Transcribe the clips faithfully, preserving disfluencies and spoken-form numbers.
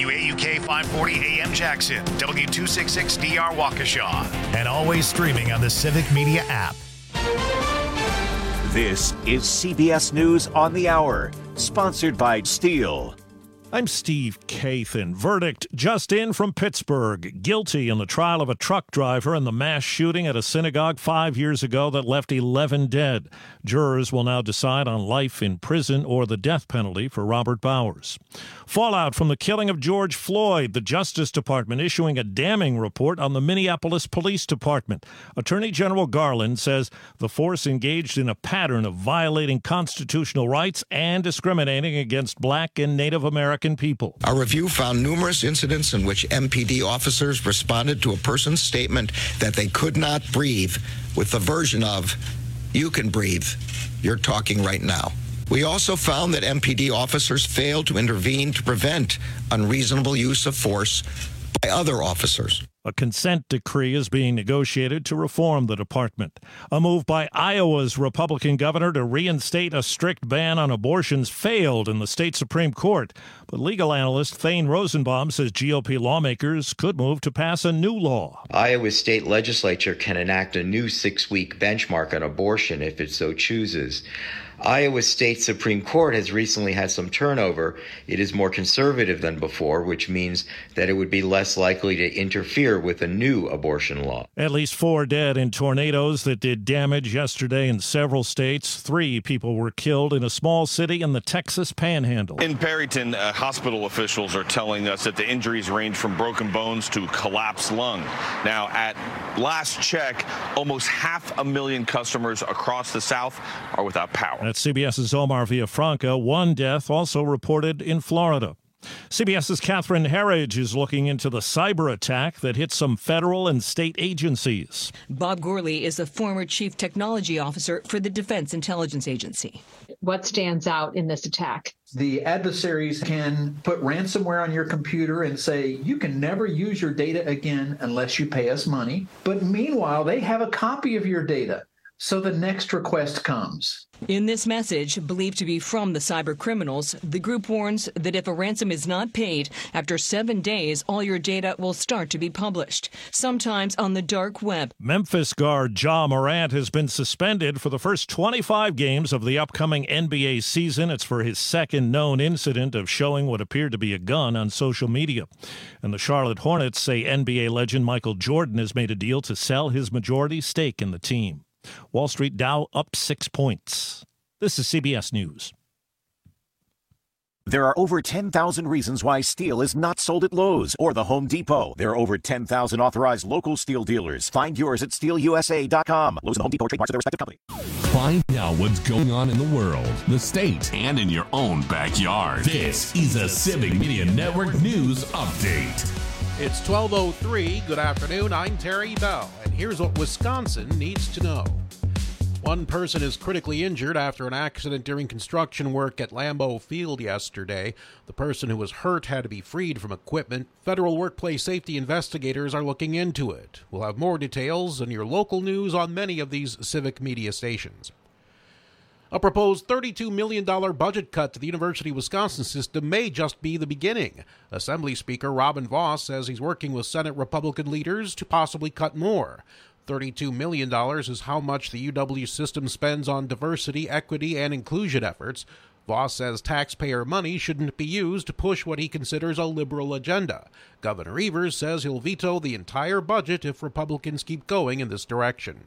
W A U K five forty A M Jackson, W two sixty-six D R Waukesha, and always streaming on the Civic Media app. This is C B S News on the Hour, sponsored by Steel. I'm Steve Kathan. Verdict just in from Pittsburgh. Guilty in the trial of a truck driver in the mass shooting at a synagogue five years ago that left eleven dead. Jurors will now decide on life in prison or the death penalty for Robert Bowers. Fallout from the killing of George Floyd. The Justice Department issuing a damning report on the Minneapolis Police Department. Attorney General Garland says the force engaged in a pattern of violating constitutional rights and discriminating against black and Native American people. Our review found numerous incidents in which M P D officers responded to a person's statement that they could not breathe with the version of, "You can breathe. You're talking right now." We also found that M P D officers failed to intervene to prevent unreasonable use of force by other officers. A consent decree is being negotiated to reform the department. A move by Iowa's Republican governor to reinstate a strict ban on abortions failed in the state Supreme Court. But legal analyst Thane Rosenbaum says G O P lawmakers could move to pass a new law. Iowa's state legislature can enact a new six-week benchmark on abortion if it so chooses. Iowa State Supreme Court has recently had some turnover. It is more conservative than before, which means that it would be less likely to interfere with a new abortion law. At least four dead in tornadoes that did damage yesterday in several states. Three people were killed in a small city in the Texas Panhandle. In Perryton, uh, hospital officials are telling us that the injuries range from broken bones to collapsed lung. Now, at last check, almost half a million customers across the South are without power. That's CBS's Omar Villafranca. One death also reported in Florida. CBS's Catherine Herridge is looking into the cyber attack that hit some federal and state agencies. Bob Gourley is a former chief technology officer for the Defense Intelligence Agency. What stands out in this attack? The adversaries can put ransomware on your computer and say, you can never use your data again unless you pay us money. But meanwhile, they have a copy of your data. So the next request comes. In this message, believed to be from the cyber criminals, the group warns that if a ransom is not paid, after seven days, all your data will start to be published, sometimes on the dark web. Memphis guard Ja Morant has been suspended for the first twenty-five games of the upcoming N B A season. It's for his second known incident of showing what appeared to be a gun on social media. And the Charlotte Hornets say N B A legend Michael Jordan has made a deal to sell his majority stake in the team. Wall Street Dow up six points. This is C B S News. There are over ten thousand reasons why steel is not sold at Lowe's or the Home Depot. There are over ten thousand authorized local steel dealers. Find yours at steel U S A dot com. Lowe's and Home Depot trademarks of their respective company. Find out what's going on in the world, the state, and in your own backyard. This is a Civic Media Network News Update. It's twelve oh three. Good afternoon. I'm Terry Bell, and here's what Wisconsin needs to know. One person is critically injured after an accident during construction work at Lambeau Field yesterday. The person who was hurt had to be freed from equipment. Federal workplace safety investigators are looking into it. We'll have more details in your local news on many of these civic media stations. A proposed thirty-two million dollars budget cut to the University of Wisconsin system may just be the beginning. Assembly Speaker Robin Vos says he's working with Senate Republican leaders to possibly cut more. thirty-two million dollars is how much the U W system spends on diversity, equity, and inclusion efforts. Vos says taxpayer money shouldn't be used to push what he considers a liberal agenda. Governor Evers says he'll veto the entire budget if Republicans keep going in this direction.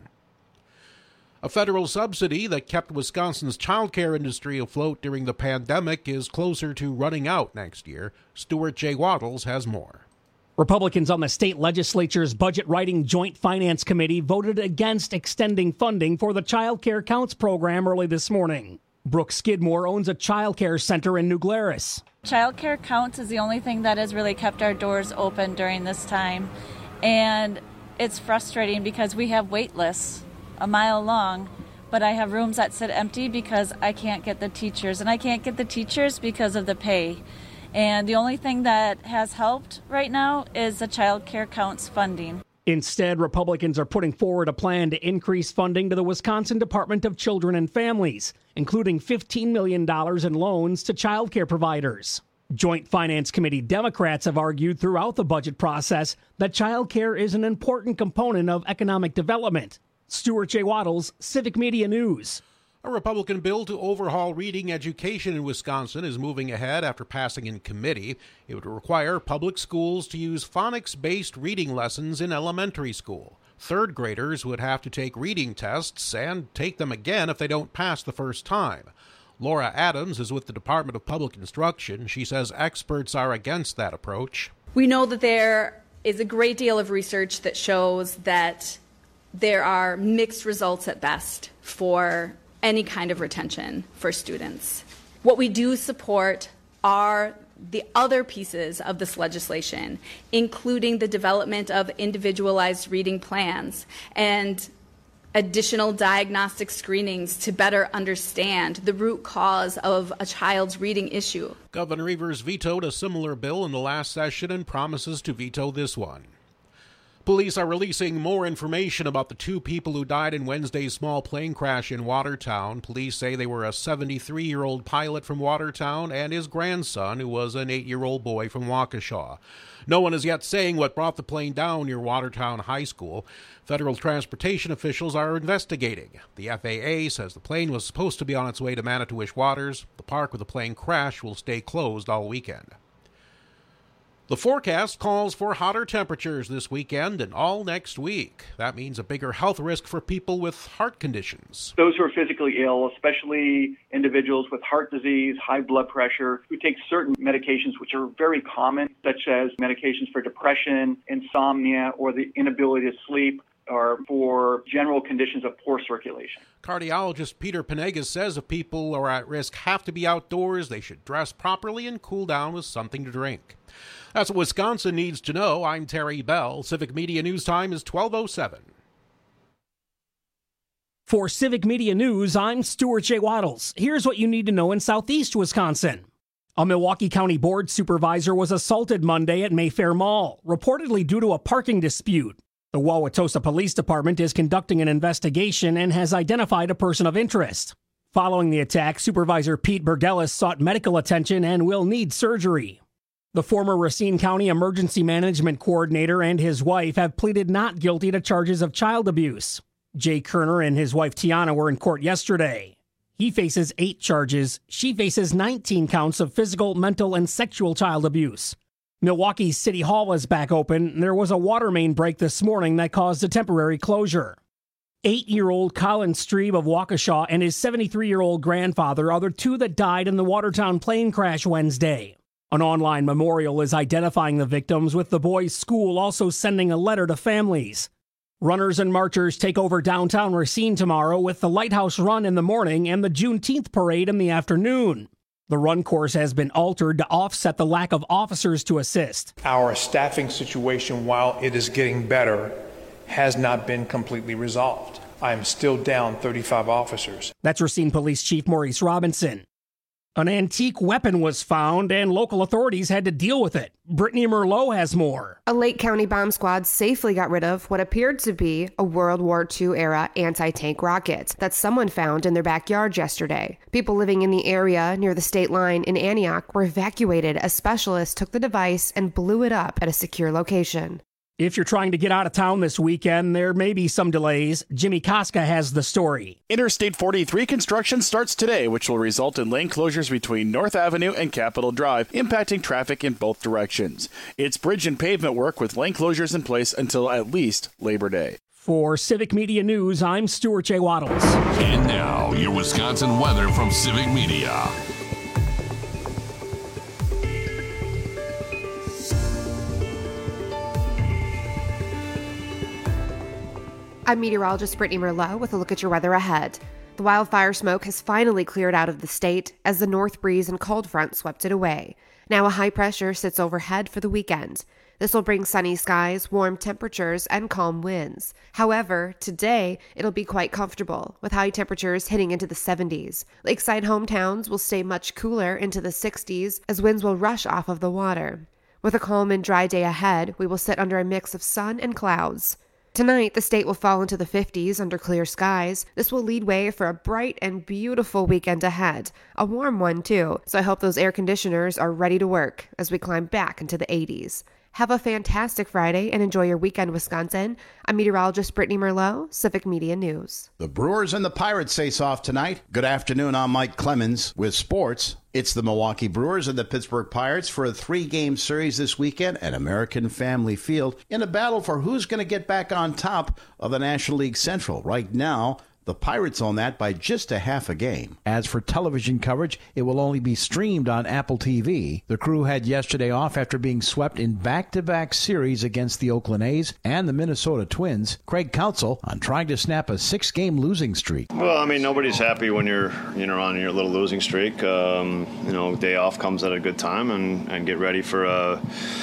A federal subsidy that kept Wisconsin's childcare industry afloat during the pandemic is closer to running out next year. Stuart J. Waddles has more. Republicans on the state legislature's Budget Writing Joint Finance Committee voted against extending funding for the Child Care Counts program early this morning. Brooke Skidmore owns a child care center in New Glarus. Child Care Counts is the only thing that has really kept our doors open during this time. And it's frustrating because we have wait lists a mile long, but I have rooms that sit empty because I can't get the teachers. And I can't get the teachers because of the pay. And the only thing that has helped right now is the Child Care Counts funding. Instead, Republicans are putting forward a plan to increase funding to the Wisconsin Department of Children and Families, including fifteen million dollars in loans to child care providers. Joint Finance Committee Democrats have argued throughout the budget process that child care is an important component of economic development. Stuart J. Waddles, Civic Media News. A Republican bill to overhaul reading education in Wisconsin is moving ahead after passing in committee. It would require public schools to use phonics-based reading lessons in elementary school. Third graders would have to take reading tests and take them again if they don't pass the first time. Laura Adams is with the Department of Public Instruction. She says experts are against that approach. We know that there is a great deal of research that shows that there are mixed results at best for any kind of retention for students. What we do support are the other pieces of this legislation, including the development of individualized reading plans and additional diagnostic screenings to better understand the root cause of a child's reading issue. Governor Evers vetoed a similar bill in the last session and promises to veto this one. Police are releasing more information about the two people who died in Wednesday's small plane crash in Watertown. Police say they were a seventy-three-year-old pilot from Watertown and his grandson, who was an eight-year-old boy from Waukesha. No one is yet saying what brought the plane down near Watertown High School. Federal transportation officials are investigating. The F A A says the plane was supposed to be on its way to Manitowish Waters. The park where the plane crashed will stay closed all weekend. The forecast calls for hotter temperatures this weekend and all next week. That means a bigger health risk for people with heart conditions. Those who are physically ill, especially individuals with heart disease, high blood pressure, who take certain medications which are very common, such as medications for depression, insomnia, or the inability to sleep, or for general conditions of poor circulation. Cardiologist Peter Panegas says if people are at risk have to be outdoors, they should dress properly and cool down with something to drink. That's what Wisconsin needs to know. I'm Terry Bell. Civic Media News Time is twelve oh seven. For Civic Media News, I'm Stuart J. Waddles. Here's what you need to know in southeast Wisconsin. A Milwaukee County Board supervisor was assaulted Monday at Mayfair Mall, reportedly due to a parking dispute. The Wauwatosa Police Department is conducting an investigation and has identified a person of interest. Following the attack, Supervisor Pete Bergelis sought medical attention and will need surgery. The former Racine County Emergency Management Coordinator and his wife have pleaded not guilty to charges of child abuse. Jay Kerner and his wife Tiana were in court yesterday. He faces eight charges. She faces nineteen counts of physical, mental, and sexual child abuse. Milwaukee's City Hall is back open. There was a water main break this morning that caused a temporary closure. Eight-year-old Colin Strebe of Waukesha and his seventy-three-year-old grandfather are the two that died in the Watertown plane crash Wednesday. An online memorial is identifying the victims, with the boys' school also sending a letter to families. Runners and marchers take over downtown Racine tomorrow with the Lighthouse Run in the morning and the Juneteenth Parade in the afternoon. The run course has been altered to offset the lack of officers to assist. Our staffing situation, while it is getting better, has not been completely resolved. I am still down thirty-five officers. That's Racine Police Chief Maurice Robinson. An antique weapon was found and local authorities had to deal with it. Brittany Merlot has more. A Lake County bomb squad safely got rid of what appeared to be a World War Two era anti-tank rocket that someone found in their backyard yesterday. People living in the area near the state line in Antioch were evacuated as specialists took the device and blew it up at a secure location. If you're trying to get out of town this weekend, there may be some delays. Jimmy Koska has the story. Interstate forty-three construction starts today, which will result in lane closures between North Avenue and Capitol Drive, impacting traffic in both directions. It's bridge and pavement work with lane closures in place until at least Labor Day. For Civic Media News, I'm Stuart J. Waddles. And now, your Wisconsin weather from Civic Media. I'm meteorologist Brittany Merlot with a look at your weather ahead. The wildfire smoke has finally cleared out of the state as the north breeze and cold front swept it away. Now a high pressure sits overhead for the weekend. This will bring sunny skies, warm temperatures, and calm winds. However, today it'll be quite comfortable, with high temperatures hitting into the seventies. Lakeside hometowns will stay much cooler into the sixties as winds will rush off of the water. With a calm and dry day ahead, we will sit under a mix of sun and clouds. Tonight, the state will fall into the fifties under clear skies. This will lead way for a bright and beautiful weekend ahead. A warm one, too, so I hope those air conditioners are ready to work as we climb back into the eighties. Have a fantastic Friday and enjoy your weekend, Wisconsin. I'm meteorologist Brittany Merlot, Civic Media News. The Brewers and the Pirates face off tonight. Good afternoon, I'm Mike Clemens with sports. It's the Milwaukee Brewers and the Pittsburgh Pirates for a three-game series this weekend at American Family Field in a battle for who's going to get back on top of the National League Central. Right now, the Pirates own that by just a half a game. As for television coverage, it will only be streamed on Apple T V. The crew had yesterday off after being swept in back-to-back series against the Oakland A's and the Minnesota Twins. Craig Counsell on trying to snap a six-game losing streak. Well, I mean, nobody's happy when you're, you know, on your little losing streak. Um, you know, day off comes at a good time, and, and get ready for a,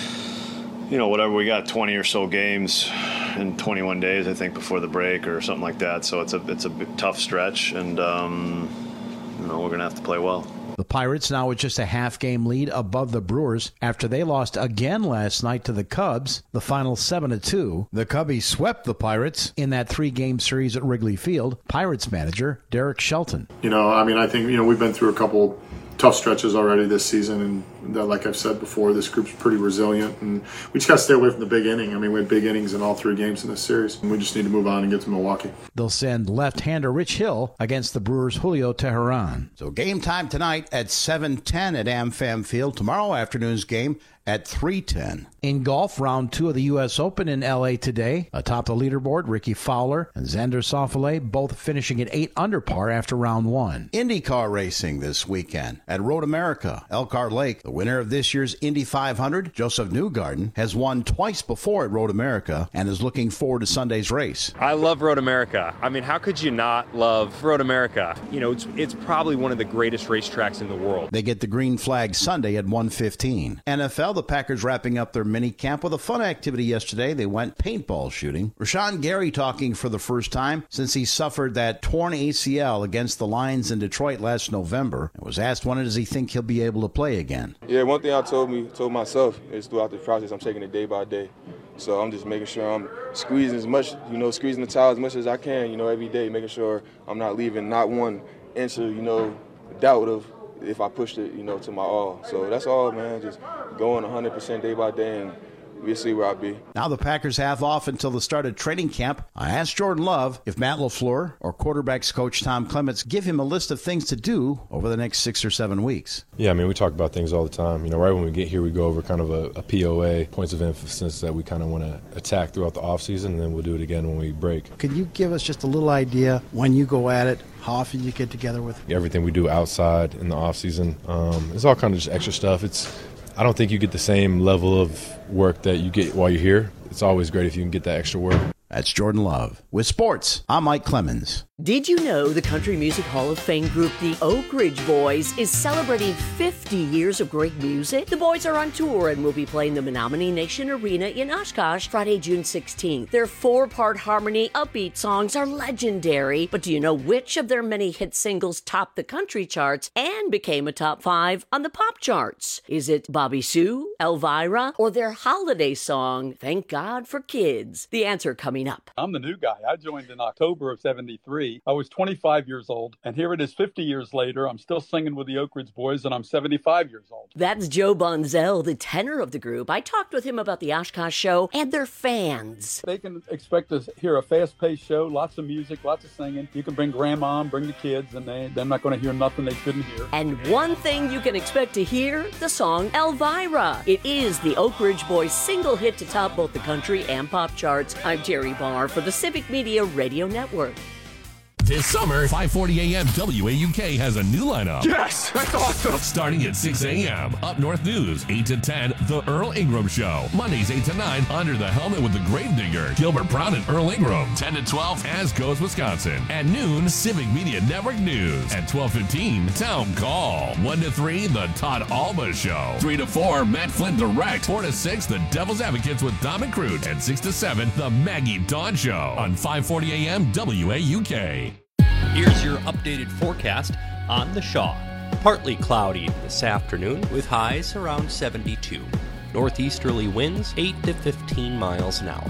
you know, whatever we got, twenty or so games in twenty-one days, I think, before the break or something like that. So it's a it's a tough stretch, and um, you know, we're gonna have to play well. The Pirates now with just a half-game lead above the Brewers after they lost again last night to the Cubs, the final seven to two. The Cubbies swept the Pirates in that three-game series at Wrigley Field. Pirates manager Derek Shelton. You know, I mean, I think, you know, we've been through a couple tough stretches already this season, and that, like I've said before, this group's pretty resilient, and we just got to stay away from the big inning. I mean, we had big innings in all three games in this series, and we just need to move on and get to Milwaukee. They'll send left-hander Rich Hill against the Brewers' Julio Teheran. So game time tonight at seven ten at AmFam Field. Tomorrow afternoon's game at three ten. In golf, round two of the U S Open in L A today. Atop the leaderboard, Ricky Fowler and Xander Schauffele both finishing at eight under par after round one. IndyCar racing this weekend at Road America, Elkhart Lake. The winner of this year's Indy five hundred, Joseph Newgarden, has won twice before at Road America and is looking forward to Sunday's race. I love Road America. I mean, how could you not love Road America? You know, it's, it's probably one of the greatest racetracks in the world. They get the green flag Sunday at one fifteen. N F L, the Packers wrapping up their mini camp with a fun activity yesterday. They went paintball shooting. Rashawn Gary talking for the first time since he suffered that torn A C L against the Lions in Detroit last November, and was asked when does he think he'll be able to play again. Yeah, one thing I told me, told myself is throughout the process, I'm taking it day by day. So I'm just making sure I'm squeezing as much, you know, squeezing the towel as much as I can, you know, every day, making sure I'm not leaving not one inch of, you know, doubt of if I pushed it, you know, to my all. So that's all, man, just going one hundred percent day by day, and we'll see where I'll be. Now the Packers have off until the start of training camp. I asked Jordan Love if Matt LaFleur or quarterbacks coach Tom Clements give him a list of things to do over the next six or seven weeks. Yeah, I mean, we talk about things all the time. You know, right when we get here, we go over kind of a, a P O A, points of emphasis that we kind of want to attack throughout the offseason, and then we'll do it again when we break. Could you give us just a little idea when you go at it, how often you get together with? Everything we do outside in the offseason, um, it's all kind of just extra stuff. It's I don't think you get the same level of work that you get while you're here. It's always great if you can get that extra work. That's Jordan Love. With sports, I'm Mike Clemens. Did you know the Country Music Hall of Fame group, the Oak Ridge Boys, is celebrating fifty years of great music? The boys are on tour and will be playing the Menominee Nation Arena in Oshkosh Friday, June sixteenth. Their four-part harmony, upbeat songs are legendary. But do you know which of their many hit singles topped the country charts and became a top five on the pop charts? Is it Bobby Sue, Elvira, or their holiday song, Thank God for Kids? The answer coming up. I'm the new guy. I joined in October of seventy-three. I was twenty-five years old, and here it is fifty years later. I'm still singing with the Oak Ridge Boys, and I'm seventy-five years old. That's Joe Bonzell, the tenor of the group. I talked with him about the Oshkosh show and their fans. They can expect to hear a fast-paced show, lots of music, lots of singing. You can bring grandma and bring the kids, and they, they're not going to hear nothing they shouldn't hear. And one thing you can expect to hear, the song Elvira. It is the Oak Ridge Boys' single hit to top both the country and pop charts. I'm Terry Barr for the Civic Media Radio Network. This summer, five forty a.m. W A U K has a new lineup. Yes! That's awesome! Starting at six a.m. Up North News, eight to ten, The Earl Ingram Show. Mondays, eight to nine, Under the Helmet with the Gravedigger. Gilbert Brown and Earl Ingram. ten to twelve, As Goes Wisconsin. At noon, Civic Media Network News. At twelve fifteen, Town Call. one to three, The Todd Alba Show. three to four, Matt Flynn Direct. four to six, The Devil's Advocates with Dom and Crute. And six to seven, The Maggie Dawn Show. On five forty a.m. W A U K. Here's your updated forecast on the Shaw. Partly cloudy this afternoon with highs around seventy-two. Northeasterly winds eight to fifteen miles an hour.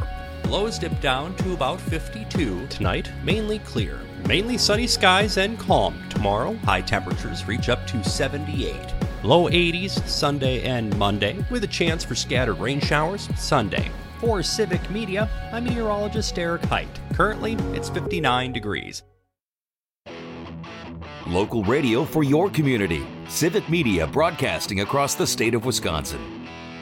Lows dip down to about fifty-two. Tonight, mainly clear. Mainly sunny skies and calm. Tomorrow, high temperatures reach up to seventy-eight. Low eighties Sunday and Monday, with a chance for scattered rain showers Sunday. For Civic Media, I'm meteorologist Eric Height. Currently, it's fifty-nine degrees. Local radio for your community. Civic Media broadcasting across the state of Wisconsin.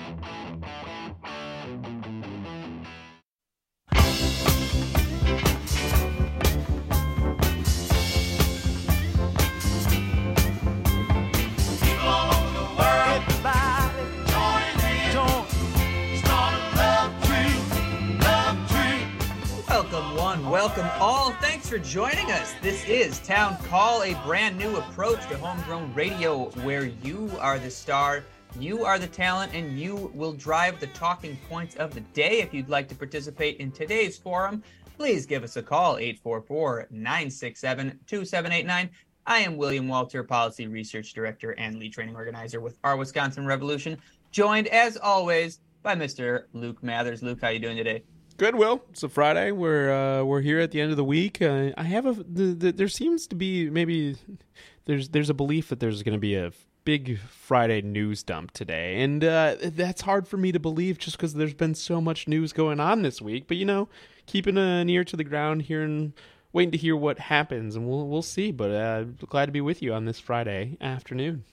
Welcome all. Thanks for joining us. This is Town Call, a brand new approach to homegrown radio where you are the star, you are the talent, and you will drive the talking points of the day. If you'd like to participate in today's forum, please give us a call, eight four four, nine six seven, two seven eight nine. I am William Walter, Policy Research Director and Lead Training Organizer with Our Wisconsin Revolution, joined as always by Mister Luke Mathers. Luke, how are you doing today? Good, Will. It's a Friday. We're uh, we're here at the end of the week. Uh, I have a the, the, there seems to be maybe there's there's a belief that there's going to be a big Friday news dump today, and uh, that's hard for me to believe just because there's been so much news going on this week. But you know, keeping an ear to the ground here and waiting to hear what happens, and we'll we'll see. But uh, glad to be with you on this Friday afternoon.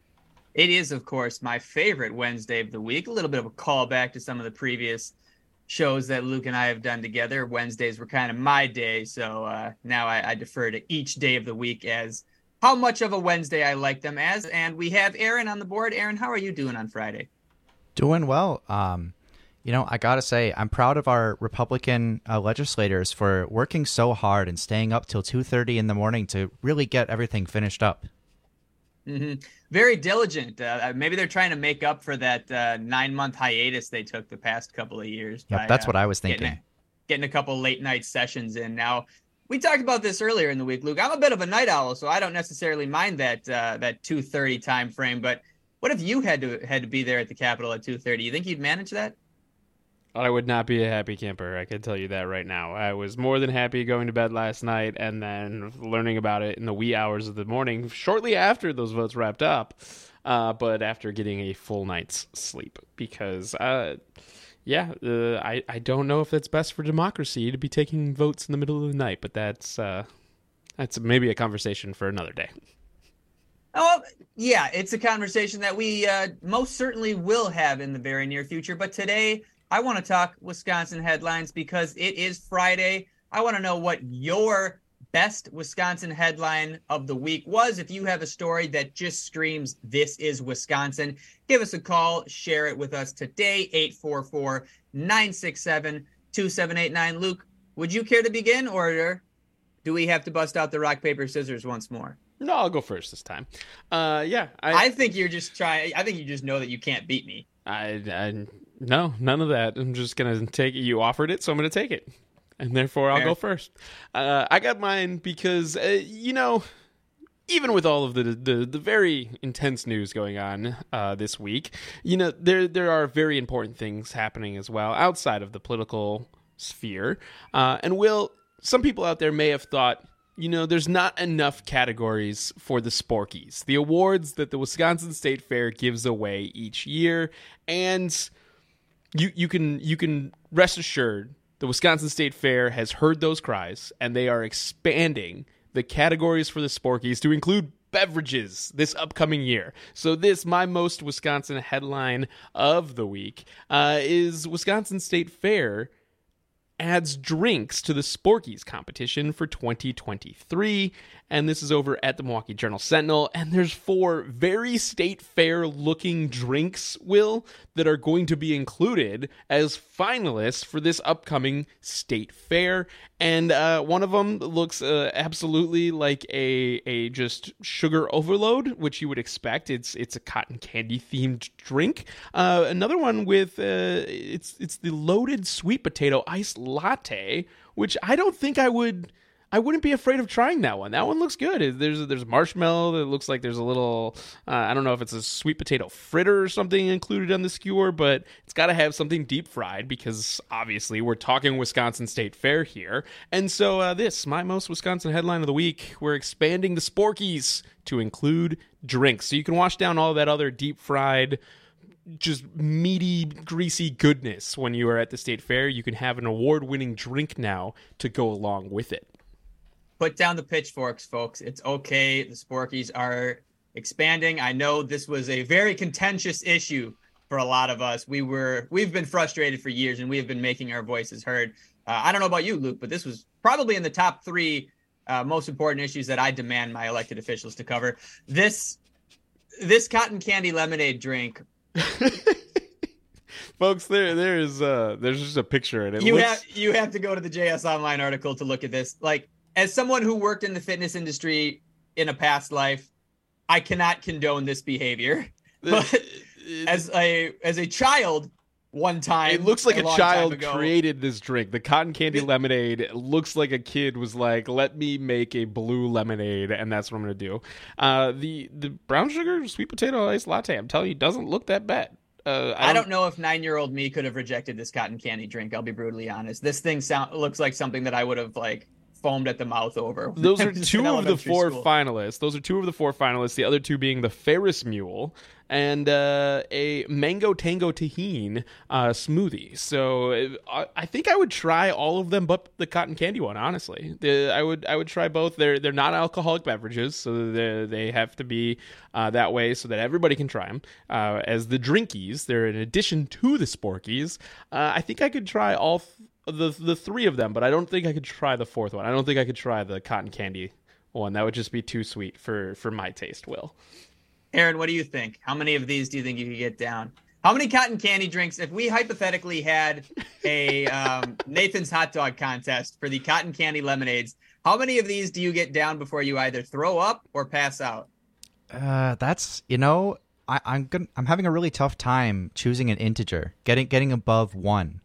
It is, of course, my favorite Wednesday of the week. A little bit of a callback to some of the previous shows that Luke and I have done together. Wednesdays were kind of my day, so uh, now I, I defer to each day of the week as how much of a Wednesday I like them as. And we have Aaron on the board. Aaron, how are you doing on Friday? Doing well. Um, you know, I gotta say, I'm proud of our Republican uh, legislators for working so hard and staying up till two thirty in the morning to really get everything finished up. Mm-hmm. Very diligent. Uh, maybe they're trying to make up for that uh, nine-month hiatus they took the past couple of years. Yep, by, that's uh, what I was thinking. Getting a, getting a couple late-night sessions in. Now, we talked about this earlier in the week, Luke. I'm a bit of a night owl, so I don't necessarily mind that uh, that two thirty time frame. But what if you had to had to be there at the Capitol at two thirty? You think you'd manage that? I would not be a happy camper, I can tell you that right now. I was more than happy going to bed last night and then learning about it in the wee hours of the morning, shortly after those votes wrapped up, uh, but after getting a full night's sleep. Because, uh, yeah, uh, I, I don't know if that's best for democracy to be taking votes in the middle of the night, but that's, uh, that's maybe a conversation for another day. Oh, yeah, it's a conversation that we uh, most certainly will have in the very near future, but today I want to talk Wisconsin headlines because it is Friday. I want to know what your best Wisconsin headline of the week was. If you have a story that just screams, "This is Wisconsin," give us a call. Share it with us today, eight four four, nine six seven, two seven eight nine. Luke, would you care to begin, or do we have to bust out the rock, paper, scissors once more? No, I'll go first this time. Uh, yeah. I, I think you're just trying. I think you just know that you can't beat me. I... I No, none of that. I'm just going to take it. You offered it, so I'm going to take it. And therefore, I'll Fair. go first. Uh, I got mine because, uh, you know, even with all of the, the, the very intense news going on uh, this week, you know, there there are very important things happening as well outside of the political sphere. Uh, and, Will, some people out there may have thought, you know, there's not enough categories for the Sporkies, the awards that the Wisconsin State Fair gives away each year. And You you can you can rest assured the Wisconsin State Fair has heard those cries, and they are expanding the categories for the Sporkies to include beverages this upcoming year. So this, my most Wisconsin headline of the week, uh, is Wisconsin State Fair adds drinks to the Sporkies competition for twenty twenty-three, and this is over at the Milwaukee Journal-Sentinel, and there's four very state fair looking drinks, Will, that are going to be included as finalists for this upcoming state fair, and uh, one of them looks uh, absolutely like a a just sugar overload, which you would expect. It's it's a cotton candy themed drink. Uh, another one with uh, it's it's the loaded sweet potato iced latte, which I don't think I would I wouldn't be afraid of trying that one. That one looks good. There's there's marshmallow. It looks like there's a little, uh, I don't know if it's a sweet potato fritter or something included on the skewer, but it's got to have something deep fried because obviously we're talking Wisconsin State Fair here. And so uh, this, my most Wisconsin headline of the week, we're expanding the Sporkies to include drinks. So you can wash down all that other deep fried, just meaty, greasy goodness when you are at the State Fair. You can have an award-winning drink now to go along with it. Put down the pitchforks, folks. It's okay. The Sporkies are expanding. I know this was a very contentious issue for a lot of us. We were, we've been frustrated for years, and we have been making our voices heard. Uh, I don't know about you, Luke, but this was probably in the top three uh, most important issues that I demand my elected officials to cover. This, this cotton candy lemonade drink. Folks, there there's uh there's just a picture and it you looks... have you have to go to the J S Online article to look at this. Like, as someone who worked in the fitness industry in a past life, I cannot condone this behavior. But as a as a child one time, it looks like a, a child created this drink. The cotton candy lemonade looks like a kid was like, let me make a blue lemonade, and that's what I'm going to do. Uh, the the brown sugar sweet potato ice latte, I'm telling you, doesn't look that bad. Uh, I, don't, I don't know if nine-year-old me could have rejected this cotton candy drink. I'll be brutally honest. This thing sound looks like something that I would have like foamed at the mouth over. Those are two of the four school. finalists. Those are two of the four finalists. The other two being the Ferris Mule and uh, a Mango Tango Tahini uh, smoothie. So uh, I think I would try all of them, but the cotton candy one. Honestly, the, I would I would try both. They're they're not alcoholic beverages, so they they have to be uh, that way so that everybody can try them. Uh, as the drinkies, they're in addition to the Sporkies. Uh, I think I could try all. Th- The the three of them, but I don't think I could try the fourth one. I don't think I could try the cotton candy one. That would just be too sweet for, for my taste, Will. Aaron, what do you think? How many of these do you think you could get down? How many cotton candy drinks, if we hypothetically had a um, Nathan's hot dog contest for the cotton candy lemonades, how many of these do you get down before you either throw up or pass out? Uh, that's, you know, I, I'm gonna, I'm having a really tough time choosing an integer, getting getting above one.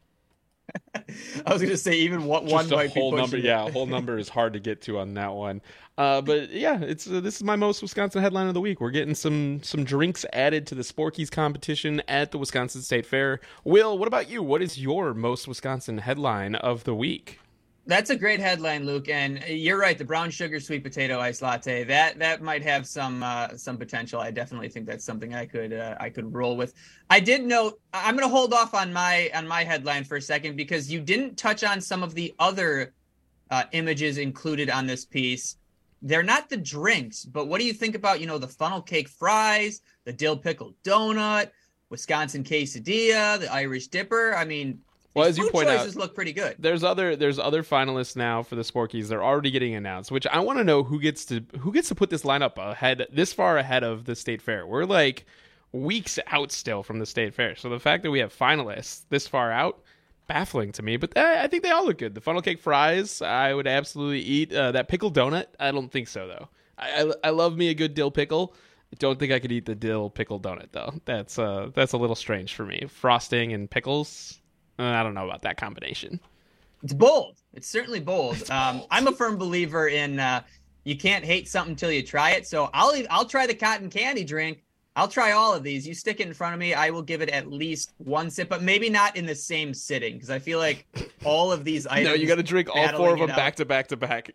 I was going to say even one, Just one a might whole be number. pushing Yeah, it. a whole number is hard to get to on that one. Uh, but yeah, it's uh, this is my most Wisconsin headline of the week. We're getting some some drinks added to the Sporkies competition at the Wisconsin State Fair. Will, what about you? What is your most Wisconsin headline of the week? That's a great headline, Luke, and you're right. The brown sugar sweet potato ice latte that that might have some uh, some potential. I definitely think that's something I could uh, I could roll with. I did note I'm going to hold off on my on my headline for a second because you didn't touch on some of the other uh, images included on this piece. They're not the drinks, but what do you think about you know the funnel cake fries, the dill pickle donut, Wisconsin quesadilla, the Irish dipper? I mean. Well, as you Food point choices out, look pretty good. There's other there's other finalists now for the Sporkies. They're already getting announced, which I want to know who gets to who gets to put this lineup ahead this far ahead of the State Fair. We're like weeks out still from the State Fair, so the fact that we have finalists this far out, baffling to me. But I think they all look good. The funnel cake fries, I would absolutely eat. Uh, that pickle donut, I don't think so though. I, I I love me a good dill pickle. I don't think I could eat the dill pickle donut though. That's uh that's a little strange for me. Frosting and pickles. I don't know about that combination. It's bold. It's certainly bold. It's bold. Um, I'm a firm believer in uh, you can't hate something until you try it. So I'll I'll try the cotton candy drink. I'll try all of these. You stick it in front of me, I will give it at least one sip, but maybe not in the same sitting because I feel like all of these items. No, you got to drink all four of them back to back to back.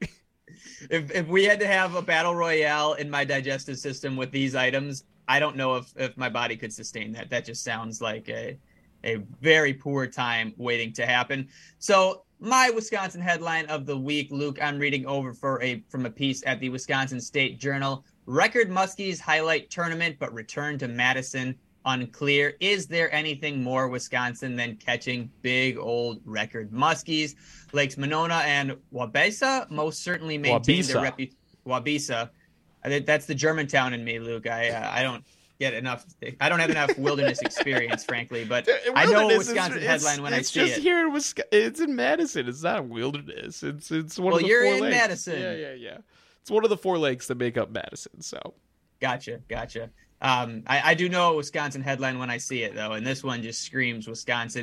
If if we had to have a battle royale in my digestive system with these items, I don't know if if my body could sustain that. That just sounds like a. a very poor time waiting to happen. So my Wisconsin headline of the week, Luke, I'm reading over for a from a piece at the Wisconsin State Journal. Record Muskies highlight tournament, but return to Madison unclear. Is there anything more Wisconsin than catching big old record muskies? Lakes Monona and Wabesa most certainly maintain Wabisa. their reputation. Wabisa. That's the Germantown in me, Luke. I uh, I don't get enough. I don't have enough wilderness experience, frankly, but I know a Wisconsin is, headline when I it's see just it. Here in Wisconsin, it's in Madison. It's not wilderness. It's it's one well, of the you're four in lakes. Madison. Yeah, yeah, yeah. It's one of the four lakes that make up Madison. So, gotcha, gotcha. Um, I, I do know a Wisconsin headline when I see it, though, and this one just screams Wisconsin.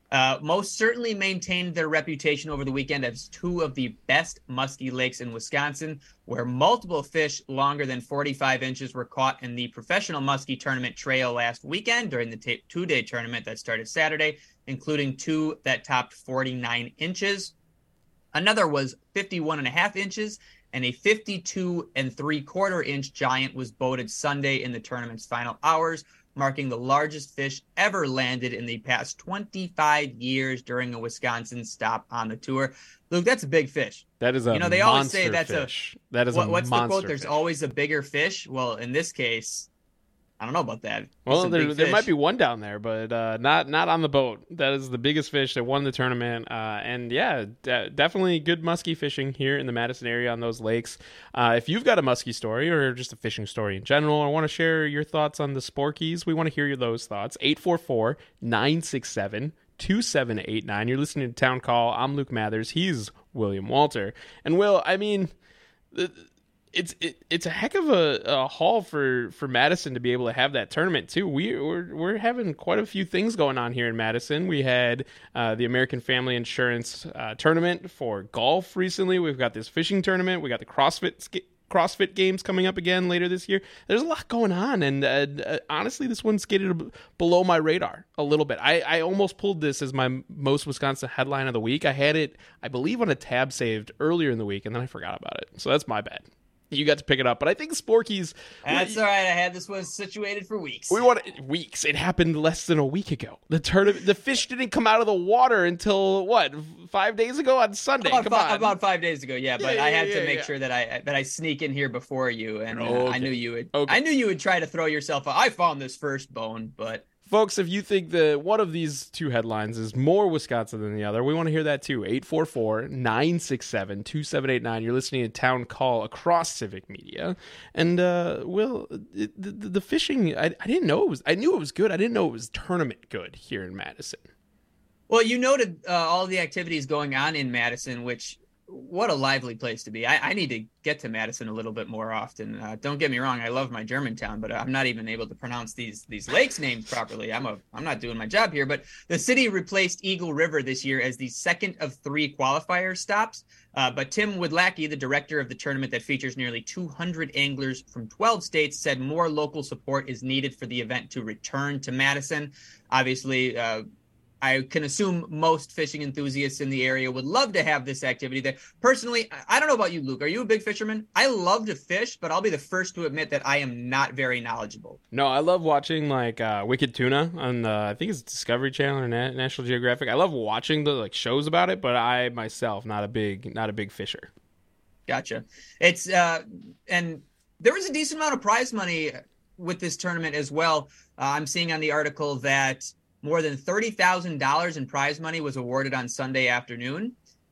uh, most certainly maintained their reputation over the weekend as two of the best muskie lakes in Wisconsin, where multiple fish longer than forty-five inches were caught in the professional muskie tournament trail last weekend during the t- two-day tournament that started Saturday, including two that topped forty-nine inches. Another was fifty-one and a half inches, and a fifty-two and three quarter inch giant was boated Sunday in the tournament's final hours, marking the largest fish ever landed in the past twenty-five years during a Wisconsin stop on the tour. Luke, that's a big fish. That is a you know they always say monster that's fish. a That is what, a what's monster the quote? There's fish. always a bigger fish. Well, in this case, I don't know about that. Well, It's a there, big there fish. might be one down there, but uh, not not on the boat. That is the biggest fish that won the tournament. Uh, and yeah, de- definitely good muskie fishing here in the Madison area on those lakes. Uh, if you've got a muskie story or just a fishing story in general, or want to share your thoughts on the Sporkies, we want to hear your those thoughts. eight four four, nine six seven, two seven eight nine. You're listening to Town Call. I'm Luke Mathers. He's William Walter. And Will, I mean... The, It's it, it's a heck of a, a haul for, for Madison to be able to have that tournament too. We we're we're having quite a few things going on here in Madison. We had uh, the American Family Insurance uh, tournament for golf recently. We've got this fishing tournament. We got the CrossFit sk- CrossFit games coming up again later this year. There's a lot going on, and uh, uh, honestly, this one skated b- below my radar a little bit. I, I almost pulled this as my most Wisconsin headline of the week. I had it, I believe, on a tab saved earlier in the week, and then I forgot about it. So that's my bad. You got to pick it up, but I think Sporkies. That's all right. I had this one situated for weeks. We want weeks. It happened less than a week ago. The tournament, the fish didn't come out of the water until what? Five days ago on Sunday. About, come five, on. about five days ago, yeah. But Yeah, I yeah, had to yeah, make yeah. sure that I that I sneak in here before you, and uh, Okay. I knew you would. Okay. I knew you would try to throw yourself out. I found this first bone, but. Folks, if you think that one of these two headlines is more Wisconsin than the other, we want to hear that too. eight four four, nine six seven, two seven eight nine. You're listening to Town Call across Civic Media. And, uh, Will, it, the, the fishing, I, I didn't know it was, I knew it was good. I didn't know it was tournament good here in Madison. Well, you noted uh, all the activities going on in Madison, which what a lively place to be. I, I need to get to Madison a little bit more often. Uh, don't get me wrong, I love my Germantown, but I'm not even able to pronounce these these lakes names properly. I'm a I'm not doing my job here. But the city replaced Eagle River this year as the second of three qualifier stops. Uh, but Tim Woodlackey, the director of the tournament that features nearly two hundred anglers from twelve states, said more local support is needed for the event to return to Madison. Obviously, uh, I can assume most fishing enthusiasts in the area would love to have this activity there. Personally, I don't know about you, Luke. Are you a big fisherman? I love to fish, but I'll be the first to admit that I am not very knowledgeable. No, I love watching like uh, Wicked Tuna on uh, I think it's Discovery Channel or Na- National Geographic. I love watching the like shows about it, but I myself not a big not a big fisher. Gotcha. It's uh, and there was a decent amount of prize money with this tournament as well. Uh, I'm seeing on the article that more than thirty thousand dollars in prize money was awarded on Sunday afternoon.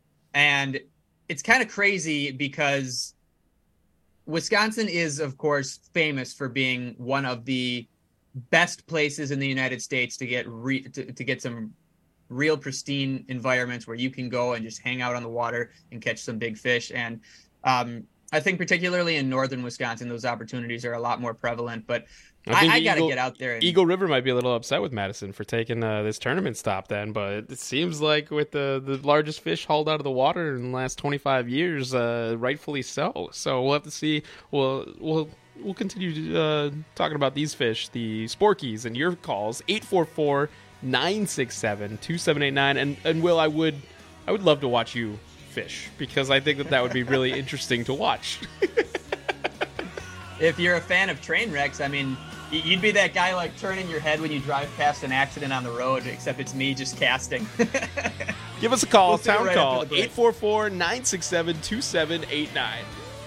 And it's kind of crazy because Wisconsin is, of course, famous for being one of the best places in the United States to get re- to, to get some real pristine environments where you can go and just hang out on the water and catch some big fish. And um, I think particularly in northern Wisconsin, those opportunities are a lot more prevalent. But I, I, I got to get out there. And... Eagle River might be a little upset with Madison for taking uh, this tournament stop then, but it seems like with the, the largest fish hauled out of the water in the last twenty-five years, uh, rightfully so. So we'll have to see. We'll, we'll, we'll continue uh, talking about these fish, the Sporkies, and your calls, eight four four, nine six seven, two seven eight nine. And, and Will, I would, I would love to watch you fish because I think that that would be really interesting to watch. If you're a fan of train wrecks, I mean, you'd be that guy like turning your head when you drive past an accident on the road, except it's me just casting. Give us a call, We'll do it Town right Call, after the break. eight four four, nine six seven, two seven eight nine.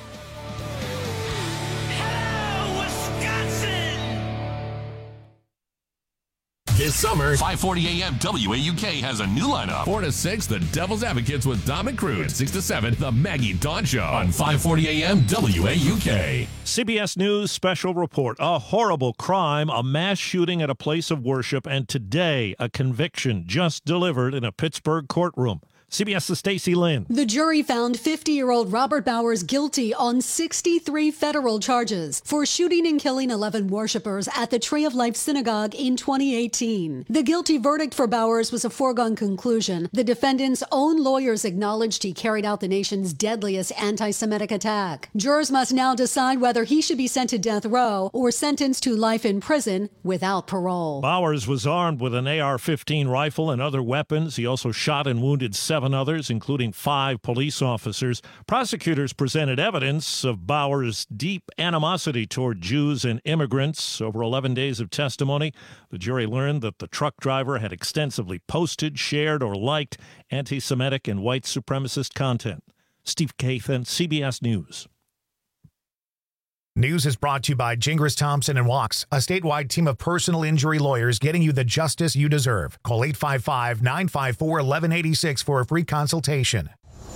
This summer, five forty A M W A U K has a new lineup. four to six, The Devil's Advocates with Dom and Crude. six to seven, The Maggie Dawn Show on five forty A M W A U K. C B S News special report. A horrible crime, a mass shooting at a place of worship, and today a conviction just delivered in a Pittsburgh courtroom. CBS's Stacy Lynn. The jury found fifty-year-old Robert Bowers guilty on sixty-three federal charges for shooting and killing eleven worshipers at the Tree of Life Synagogue in twenty eighteen. The guilty verdict for Bowers was a foregone conclusion. The defendant's own lawyers acknowledged he carried out the nation's deadliest anti-Semitic attack. Jurors must now decide whether he should be sent to death row or sentenced to life in prison without parole. Bowers was armed with an A R fifteen rifle and other weapons. He also shot and wounded seven others, including five police officers. Prosecutors presented evidence of Bowers' deep animosity toward Jews and immigrants. Over eleven days of testimony, the jury learned that the truck driver had extensively posted, shared, or liked anti-Semitic and white supremacist content. Steve Kathan, C B S News. News is brought to you by Gingras Thompson and Wachs, a statewide team of personal injury lawyers getting you the justice you deserve. Call eight five five, nine five four, one one eight six for a free consultation.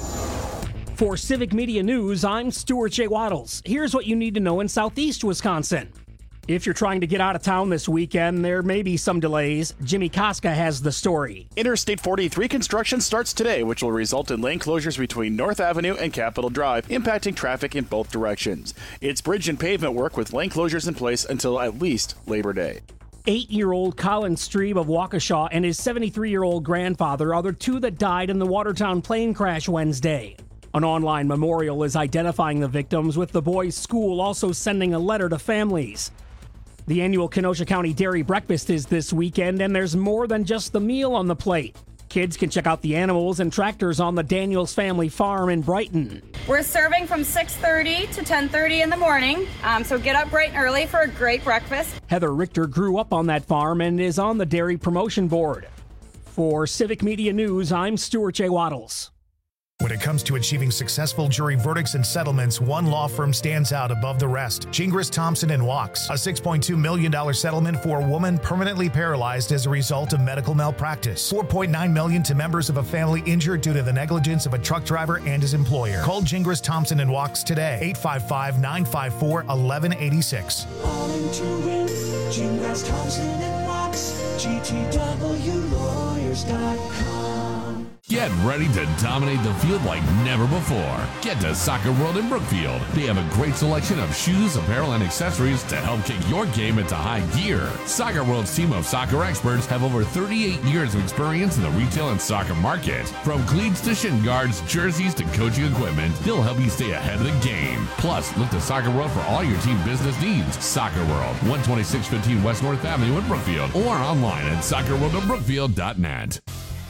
For Civic Media News, I'm Stuart J. Waddles. Here's what you need to know in southeast Wisconsin. If you're trying to get out of town this weekend, there may be some delays. Jimmy Koska has the story. Interstate forty-three construction starts today, which will result in lane closures between North Avenue and Capitol Drive, impacting traffic in both directions. It's bridge and pavement work with lane closures in place until at least Labor Day. Eight-year-old Colin Strebe of Waukesha and his seventy-three-year-old grandfather are the two that died in the Watertown plane crash Wednesday. An online memorial is identifying the victims, with the boys' school also sending a letter to families. The annual Kenosha County Dairy Breakfast is this weekend, and there's more than just the meal on the plate. Kids can check out the animals and tractors on the Daniels family farm in Brighton. We're serving from six thirty to ten thirty in the morning, um, so get up bright and early for a great breakfast. Heather Richter grew up on that farm and is on the dairy promotion board. For Civic Media News, I'm Stuart J. Waddles. When it comes to achieving successful jury verdicts and settlements, one law firm stands out above the rest. Gingras Thompson and Wachs, a six point two million dollars settlement for a woman permanently paralyzed as a result of medical malpractice. four point nine million dollars to members of a family injured due to the negligence of a truck driver and his employer. Call Gingras Thompson and Wachs today, eight five five, nine five four, one one eight six. All into win, Gingras Thompson and Wachs, G T W lawyers dot com. Get ready to dominate the field like never before. Get to Soccer World in Brookfield. They have a great selection of shoes, apparel, and accessories to help kick your game into high gear. Soccer World's team of soccer experts have over thirty-eight years of experience in the retail and soccer market. From cleats to shin guards, jerseys to coaching equipment, they'll help you stay ahead of the game. Plus, look to Soccer World for all your team business needs. Soccer World, one twenty-six fifteen West North Avenue in Brookfield, or online at soccer world of brookfield dot net.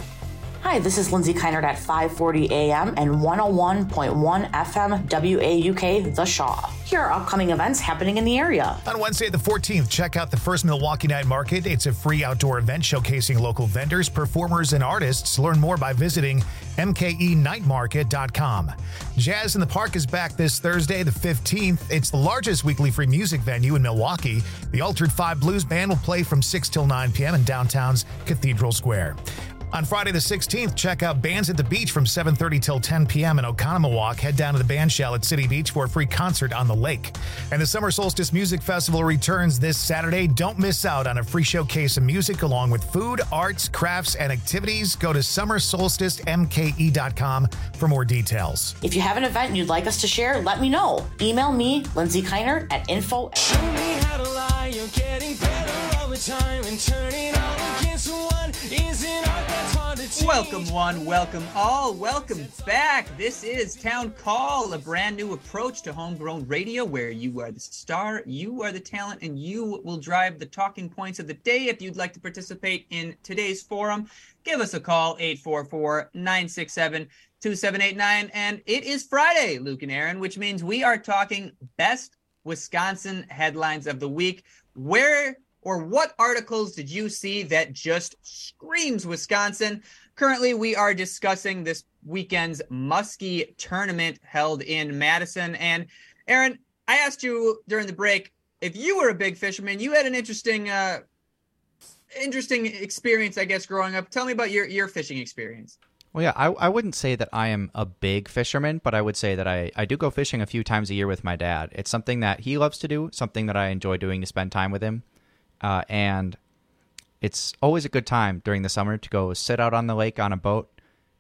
Hi, this is Lindsay Keinert at five forty A M and one oh one point one F M W A U K, The Shaw. Here are upcoming events happening in the area. On Wednesday the fourteenth, check out the First Milwaukee Night Market. It's a free outdoor event showcasing local vendors, performers, and artists. Learn more by visiting M K E night market dot com. Jazz in the Park is back this Thursday the fifteenth. It's the largest weekly free music venue in Milwaukee. The Altered Five Blues Band will play from six till nine p.m. in downtown's Cathedral Square. On Friday the sixteenth, check out Bands at the Beach from seven thirty till ten p.m. in Oconomowoc. Head down to the band shell at City Beach for a free concert on the lake. And the Summer Solstice Music Festival returns this Saturday. Don't miss out on a free showcase of music along with food, arts, crafts, and activities. Go to summer solstice m k e dot com for more details. If you have an event you'd like us to share, let me know. Email me, Lindsay Keinert, at info. Show me how to lie, you're getting better all the time, and turning all against one isn't art that's hard to teach. Welcome one, welcome all, welcome back. This is Town Call, a brand new approach to homegrown radio where you are the star, you are the talent, and you will drive the talking points of the day. If you'd like to participate in today's forum, give us a call, eight four four, nine six seven, two seven eight nine. And it is Friday, Luke and Aaron, which means we are talking best Wisconsin headlines of the week. Where or what articles did you see that just screams Wisconsin? Currently, we are discussing this weekend's Muskie tournament held in Madison. And Aaron, I asked you during the break, if you were a big fisherman, you had an interesting uh, interesting experience, I guess, growing up. Tell me about your, your fishing experience. Well, yeah, I, I wouldn't say that I am a big fisherman, but I would say that I, I do go fishing a few times a year with my dad. It's something that he loves to do, something that I enjoy doing to spend time with him. Uh, and it's always a good time during the summer to go sit out on the lake on a boat,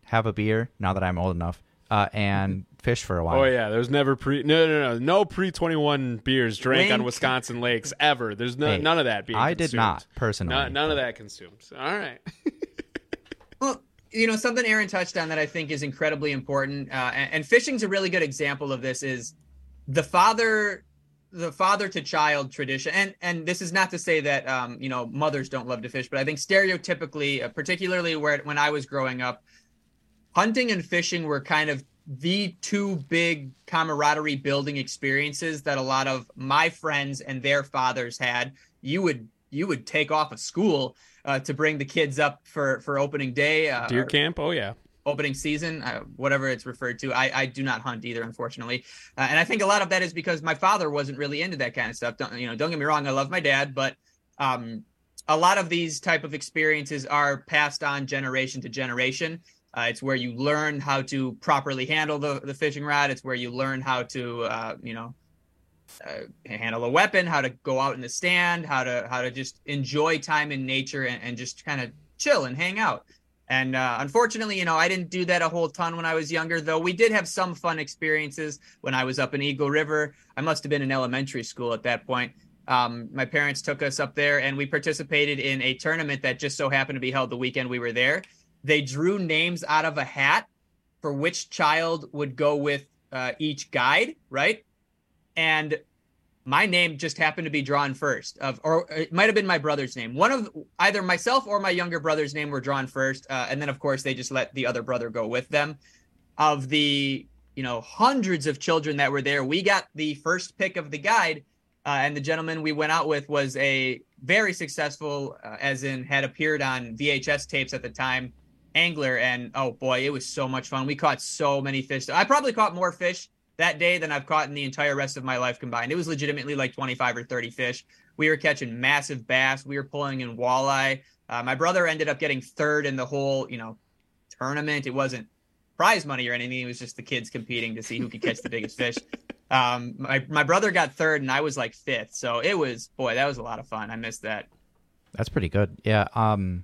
have a beer now that I'm old enough, uh, and fish for a while. Oh yeah, there's never pre no no no no pre twenty-one beers drank Wink. on Wisconsin lakes ever. There's no, Hey, none of that being I consumed. did not personally. No, none of that consumed. All right. Well, you know, something Aaron touched on that I think is incredibly important, uh, and, and fishing's a really good example of this, is the father, the father to child tradition. And, and this is not to say that, um, you know, mothers don't love to fish, but I think stereotypically, uh, particularly where, when I was growing up, hunting and fishing were kind of the two big camaraderie building experiences that a lot of my friends and their fathers had. You would, you would take off of school Uh, to bring the kids up for, for opening day. Uh, Deer camp? Oh, yeah. Opening season, uh, whatever it's referred to. I, I do not hunt either, unfortunately. Uh, and I think a lot of that is because my father wasn't really into that kind of stuff. Don't, you know, don't get me wrong, I love my dad, but um, a lot of these type of experiences are passed on generation to generation. Uh, it's where you learn how to properly handle the, the fishing rod. It's where you learn how to, uh, you know, Uh, handle a weapon, how to go out in the stand, how to how to just enjoy time in nature and, and just kind of chill and hang out. And uh, unfortunately, you know, I didn't do that a whole ton when I was younger, though we did have some fun experiences when I was up in Eagle River. I must have been in elementary school at that point. Um, my parents took us up there and we participated in a tournament that just so happened to be held the weekend we were there. They drew names out of a hat for which child would go with uh, each guide, right? And my name just happened to be drawn first, of, or it might have been my brother's name. One of either myself or my younger brother's name were drawn first. Uh, and then of course they just let the other brother go with them. Of the, you know, hundreds of children that were there, we got the first pick of the guide. Uh, and the gentleman we went out with was a very successful, uh, as in had appeared on V H S tapes at the time, angler. And oh boy, it was so much fun. We caught so many fish. I probably caught more fish that day than I've caught in the entire rest of my life combined. It was legitimately like twenty-five or thirty fish. We were catching massive bass. We were pulling in walleye. Uh, my brother ended up getting third in the whole, you know, tournament. It wasn't prize money or anything. It was just the kids competing to see who could catch the biggest fish. Um, my, my brother got third and I was like fifth. So it was, boy, that was a lot of fun. I missed that. That's pretty good. Yeah. Um,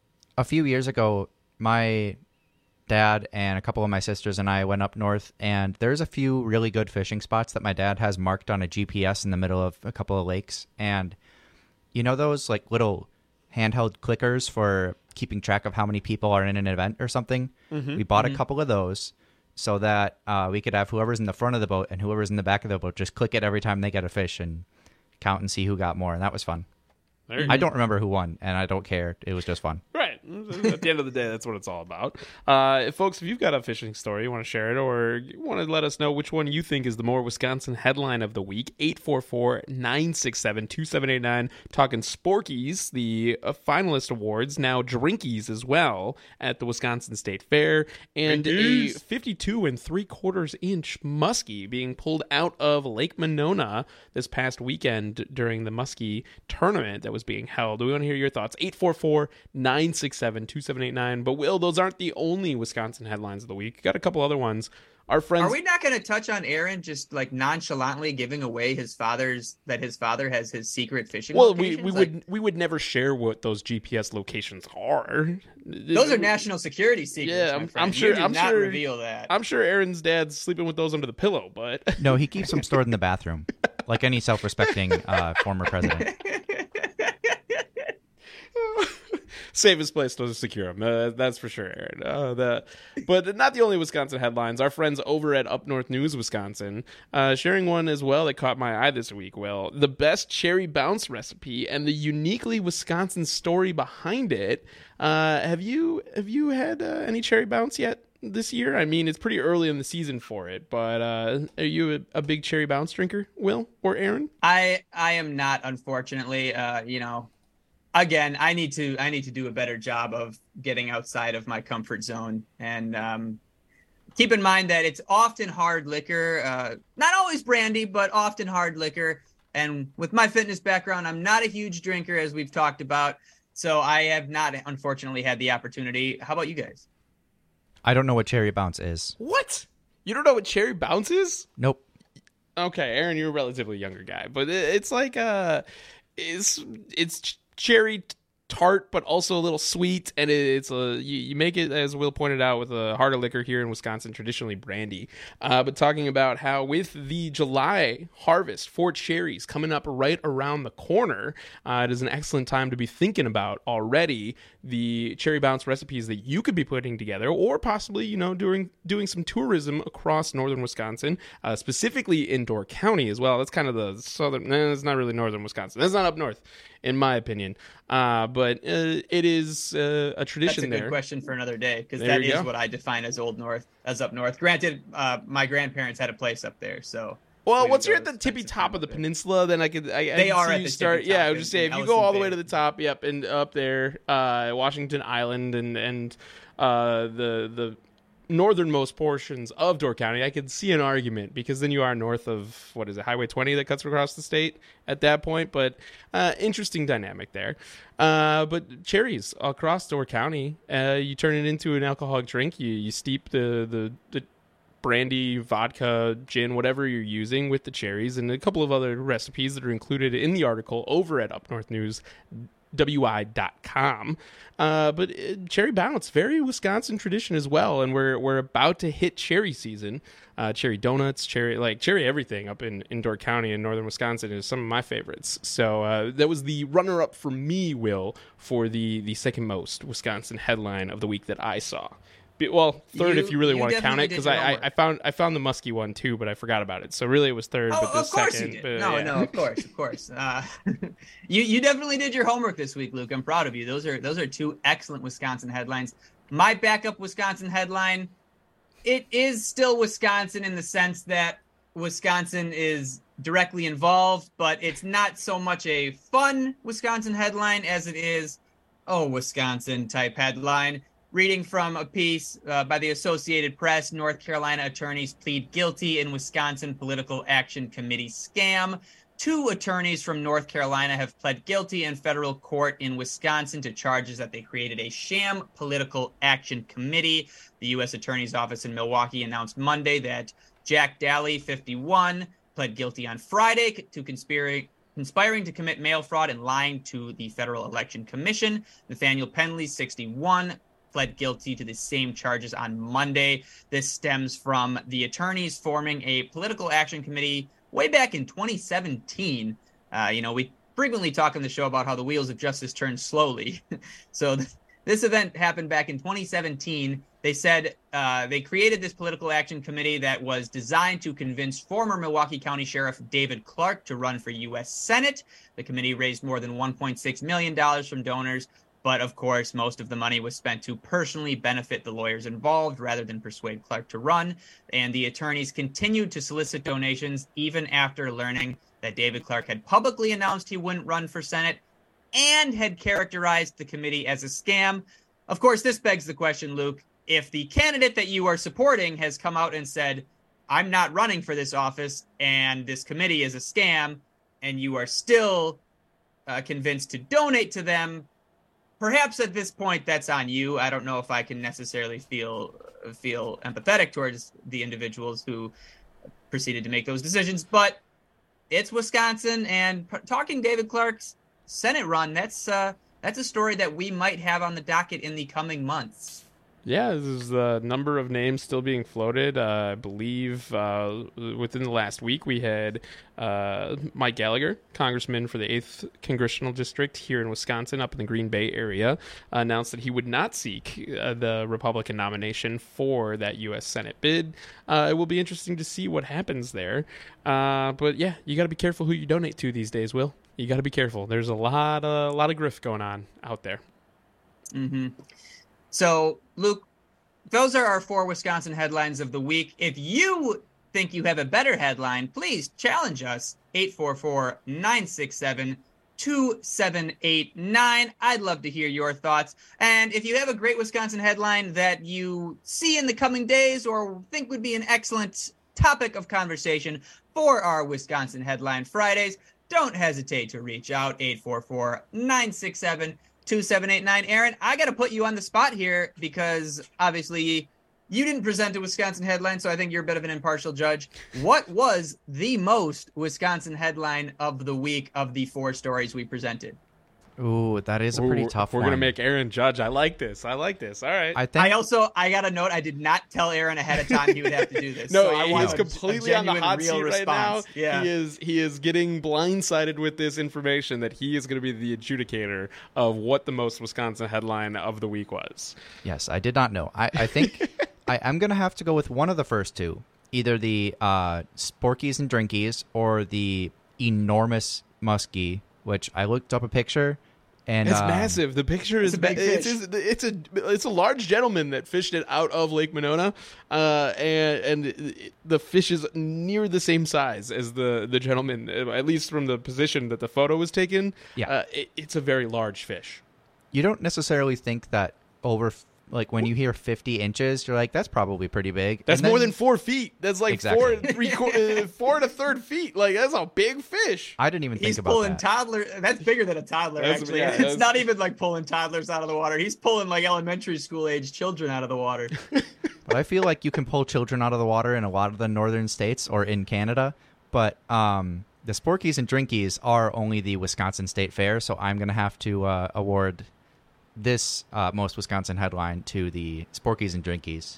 a few years ago, my dad and a couple of my sisters and I went up north, and there's a few really good fishing spots that my dad has marked on a G P S in the middle of a couple of lakes. And you know those like little handheld clickers for keeping track of how many people are in an event or something? Mm-hmm. We bought mm-hmm. a couple of those so that uh, we could have whoever's in the front of the boat and whoever's in the back of the boat just click it every time they get a fish and count and see who got more. And that was fun. I don't remember who won, and I don't care. It was just fun. Right. At the end of the day, that's what it's all about. Uh, folks, if you've got a fishing story, you want to share it, or you want to let us know which one you think is the more Wisconsin headline of the week, eight four four, nine six seven, two seven eight nine. Talking Sporkies, the uh, finalist awards, now Drinkies as well at the Wisconsin State Fair, and Drinkies. A fifty-two and three quarters inch muskie being pulled out of Lake Monona this past weekend during the muskie tournament that was being held. We want to hear your thoughts. eight four four, nine six seven, two seven eight nine. But Will, those aren't the only Wisconsin headlines of the week. Got a couple other ones. Our friends. Are we not going to touch on Aaron just like nonchalantly giving away his father's that his father has his secret fishing? Well, locations? we, we like, would we would never share what those G P S locations are. Those are national security secrets. Yeah, my I'm, friend. I'm sure. You do I'm not sure. reveal that. I'm sure Aaron's dad's sleeping with those under the pillow, but no, he keeps them stored in the bathroom, like any self-respecting uh, former president. Safest place to secure them. Uh, that's for sure, Aaron. Uh, the, but not the only Wisconsin headlines. Our friends over at Up North News Wisconsin uh, sharing one as well that caught my eye this week. Well, the best cherry bounce recipe and the uniquely Wisconsin story behind it. Uh, have you have you had uh, any cherry bounce yet this year? I mean, it's pretty early in the season for it, but uh, are you a, a big cherry bounce drinker, Will or Aaron? I I am not, unfortunately. Uh, you know. Again, I need to I need to do a better job of getting outside of my comfort zone, and um, keep in mind that it's often hard liquor, uh, not always brandy, but often hard liquor. And with my fitness background, I'm not a huge drinker, as we've talked about, so I have not, unfortunately, had the opportunity. How about you guys? I don't know what cherry bounce is. What? You don't know what cherry bounce is? Nope. Okay, Aaron, you're a relatively younger guy, but it's like uh, it's it's. cherry tart, but also a little sweet, and it, it's a you, you make it, as Will pointed out, with a heart of liquor here in Wisconsin, traditionally brandy. Uh, but talking about how with the July harvest for cherries coming up right around the corner, uh, it is an excellent time to be thinking about already the Cherry Bounce recipes that you could be putting together, or possibly, you know, doing doing some tourism across northern Wisconsin, uh, specifically in Door County as well. That's kind of the southern. Eh, it's not really northern Wisconsin. That's not up north, in my opinion. Uh, but uh, it is uh, a tradition there. That's a good there. question for another day, because that is go. what I define as old north, as up north. Granted, uh, my grandparents had a place up there, so. Well, once you're at the tippy top of the peninsula, then I could. I, they I are see at you the start. tippy top Yeah, I would just say in if you go all the Ellison way Bay. to the top, yep, and up there, uh, Washington Island, and and uh, the the northernmost portions of Door County, I could see an argument, because then you are north of, what is it, Highway twenty that cuts across the state at that point. But uh, interesting dynamic there. Uh, but cherries across Door County, uh, you turn it into an alcoholic drink. You you steep the the, the brandy, vodka, gin, whatever you're using with the cherries, and a couple of other recipes that are included in the article over at Up North News W I dot com. Uh, but uh, Cherry Bounce, very Wisconsin tradition as well, and we're we're about to hit cherry season. Uh, cherry donuts, cherry like cherry everything up in, in Door County in northern Wisconsin is some of my favorites. So uh, that was the runner-up for me, Will, for the the second most Wisconsin headline of the week that I saw. Well, third You- if you really you want to count definitely it, did because your I, I, homework. I found I found the musky one too, but I forgot about it. So really, it was third, Oh, but the of course second. you did. but, No, yeah. no, of course, of course. Uh, you you definitely did your homework this week, Luke. I'm proud of you. Those are those are two excellent Wisconsin headlines. My backup Wisconsin headline, it is still Wisconsin in the sense that Wisconsin is directly involved, but it's not so much a fun Wisconsin headline as it is, oh, Wisconsin type headline. Reading from a piece uh, by the Associated Press, North Carolina attorneys plead guilty in Wisconsin Political Action Committee scam. Two attorneys from North Carolina have pled guilty in federal court in Wisconsin to charges that they created a sham political action committee. The U S Attorney's Office in Milwaukee announced Monday that Jack Daly, fifty-one, pled guilty on Friday to conspiring conspiring to commit mail fraud and lying to the Federal Election Commission. Nathaniel Penley, sixty-one, pled guilty to the same charges on Monday. This stems from the attorneys forming a political action committee way back in twenty seventeen. Uh, you know, we frequently talk on the show about how the wheels of justice turn slowly. so th- this event happened back in twenty seventeen. They said uh, they created this political action committee that was designed to convince former Milwaukee County Sheriff David Clark to run for U S Senate. The committee raised more than one point six million dollars from donors. But of course, most of the money was spent to personally benefit the lawyers involved rather than persuade Clark to run. And the attorneys continued to solicit donations even after learning that David Clark had publicly announced he wouldn't run for Senate and had characterized the committee as a scam. Of course, this begs the question, Luke, if the candidate that you are supporting has come out and said, I'm not running for this office and this committee is a scam, and you are still uh, convinced to donate to them, perhaps at this point that's on you. I don't know if I can necessarily feel feel empathetic towards the individuals who proceeded to make those decisions, but it's Wisconsin, and p- talking David Clark's Senate run, that's uh, that's a story that we might have on the docket in the coming months. Yeah, there's a number of names still being floated. Uh, I believe uh, within the last week we had uh, Mike Gallagher, congressman for the eighth Congressional District here in Wisconsin, up in the Green Bay area, announced that he would not seek uh, the Republican nomination for that U S Senate bid. Uh, it will be interesting to see what happens there. Uh, but yeah, you got to be careful who you donate to these days, Will. You got to be careful. There's a lot, a lot of grift going on out there. Mm-hmm. So, Luke, those are our four Wisconsin headlines of the week. If you think you have a better headline, please challenge us. eight four four, nine six seven, two seven eight nine. I'd love to hear your thoughts. And if you have a great Wisconsin headline that you see in the coming days or think would be an excellent topic of conversation for our Wisconsin Headline Fridays, don't hesitate to reach out. eight four four, nine six seven, two seven eight nine. Aaron, I got to put you on the spot here because obviously you didn't present a Wisconsin headline, so I think you're a bit of an impartial judge. What was the most Wisconsin headline of the week of the four stories we presented? Ooh, that is a pretty Ooh, tough we're one. We're going to make Aaron judge. I like this. I like this. All right. I think I also, I got to note, I did not tell Aaron ahead of time he would have to do this. No, so I he's want a- completely a on the genuine, hot real seat response. right now. Yeah. He is he is getting blindsided with this information that he is going to be the adjudicator of what the most Wisconsin headline of the week was. Yes, I did not know. I, I think I am going to have to go with one of the first two. Either the uh, Sporkies and Drinkies or the enormous Muskie, which I looked up a picture. And it's um, massive. The picture is a big ma- it's, fish. it's, it's a it's a large gentleman that fished it out of Lake Monona, uh, and and the fish is near the same size as the, the gentleman, at least from the position that the photo was taken. Yeah, uh, it, it's a very large fish. You don't necessarily think that over. Like when you hear fifty inches, you're like, that's probably pretty big. That's And then- more than four feet. That's like Exactly. four and three quarter, uh, four and a third feet. Like that's a big fish. I didn't even think He's about pulling that. toddler. That's bigger than a toddler, That's- actually. yeah, it's that's- not even like pulling toddlers out of the water. He's pulling like elementary school age children out of the water. But I feel like you can pull children out of the water in a lot of the northern states or in Canada. But um, the Sporkies and Drinkies are only the Wisconsin State Fair, so I'm going to have to uh, award this uh, most Wisconsin headline to the Sporkies and Drinkies.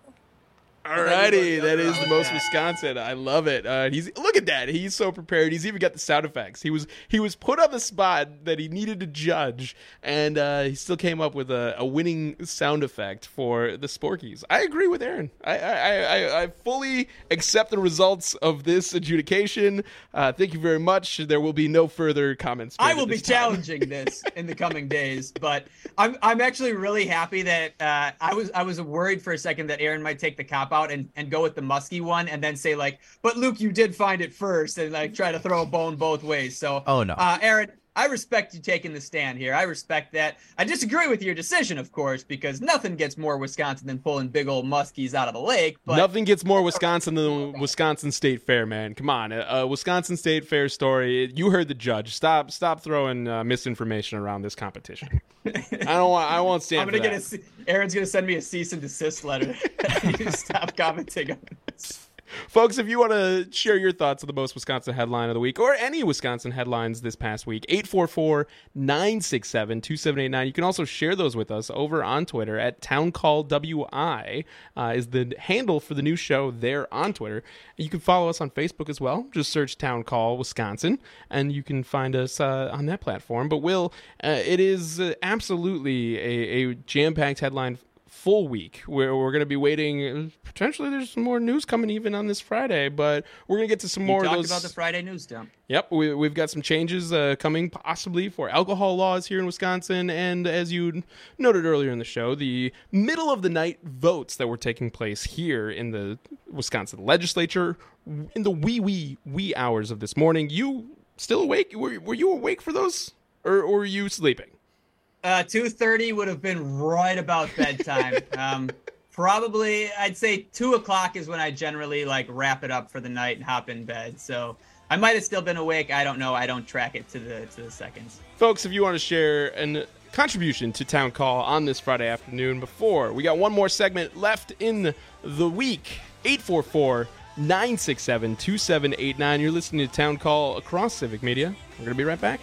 Alrighty, that is the most Wisconsin. I love it. Uh, he's look at that. He's so prepared. He's even got the sound effects. He was he was put on the spot that he needed to judge, and uh, he still came up with a, a winning sound effect for the Sporkies. I agree with Aaron. I I, I, I fully accept the results of this adjudication. Uh, thank you very much. There will be no further comments. I made will at be this time. challenging this in the coming days, but I'm I'm actually really happy that uh, I was I was worried for a second that Aaron might take the cop out and, and go with the musky one and then say like, but Luke, you did find it first, and like try to throw a bone both ways. So Oh, no. uh, Aaron, I respect you taking the stand here. I respect that. I disagree with your decision, of course, because nothing gets more Wisconsin than pulling big old muskies out of the lake. But Nothing gets more Wisconsin than the Wisconsin State Fair, man. Come on, a, a Wisconsin State Fair story. You heard the judge. Stop, stop throwing uh, misinformation around this competition. I don't want. I won't stand I'm for gonna that. get a. ce- Aaron's gonna send me a cease and desist letter. You stop commenting on this. Folks, if you want to share your thoughts on the most Wisconsin headline of the week or any Wisconsin headlines this past week, eight four four, nine six seven, two seven eight nine. You can also share those with us over on Twitter at TownCallWI uh, is the handle for the new show there on Twitter. You can follow us on Facebook as well. Just search Town Call Wisconsin, and you can find us uh, on that platform. But, Will, uh, it is uh, absolutely a, a jam-packed headline full week where we're going to be waiting. Potentially there's some more news coming even on this Friday, but we're going to get to some You more of talked those. about the Friday news dump. Yep, we, we've got some changes uh, coming possibly for alcohol laws here in Wisconsin, and as you noted earlier in the show, the middle of the night votes that were taking place here in the Wisconsin legislature in the wee wee wee hours of this morning. You still awake? Were, were you awake for those, or, or were you sleeping? Uh, two thirty would have been right about bedtime. um, probably, I'd say two o'clock is when I generally like wrap it up for the night and hop in bed. So I might have still been awake. I don't know. I don't track it to the to the seconds. Folks, if you want to share a contribution to Town Call on this Friday afternoon, before we got one more segment left in the week, eight four four, nine six seven, two seven eight nine. You're listening to Town Call across Civic Media. We're going to be right back.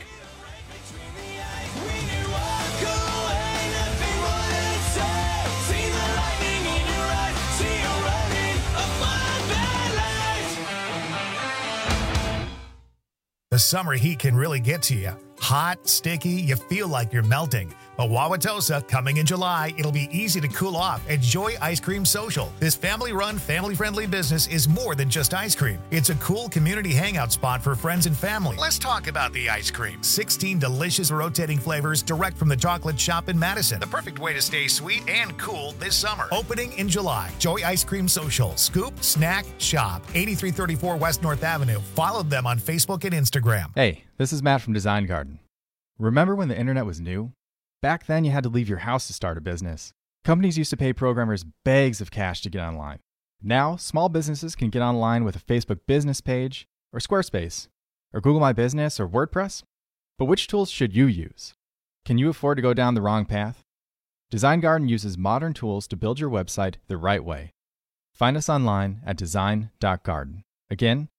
The summer heat can really get to you. Hot, sticky, you feel like you're melting. But Wauwatosa, coming in July, it'll be easy to cool off at Joy Ice Cream Social. This family-run, family-friendly business is more than just ice cream. It's a cool community hangout spot for friends and family. Let's talk about the ice cream. sixteen delicious rotating flavors direct from the chocolate shop in Madison. The perfect way to stay sweet and cool this summer. Opening in July. Joy Ice Cream Social. Scoop, snack, shop. eighty-three thirty-four West North Avenue. Follow them on Facebook and Instagram. Hey, this is Matt from Design Garden. Remember when the internet was new? Back then, you had to leave your house to start a business. Companies used to pay programmers bags of cash to get online. Now, small businesses can get online with a Facebook business page, or Squarespace, or Google My Business, or WordPress. But which tools should you use? Can you afford to go down the wrong path? Design Garden uses modern tools to build your website the right way. Find us online at design dot garden. Again,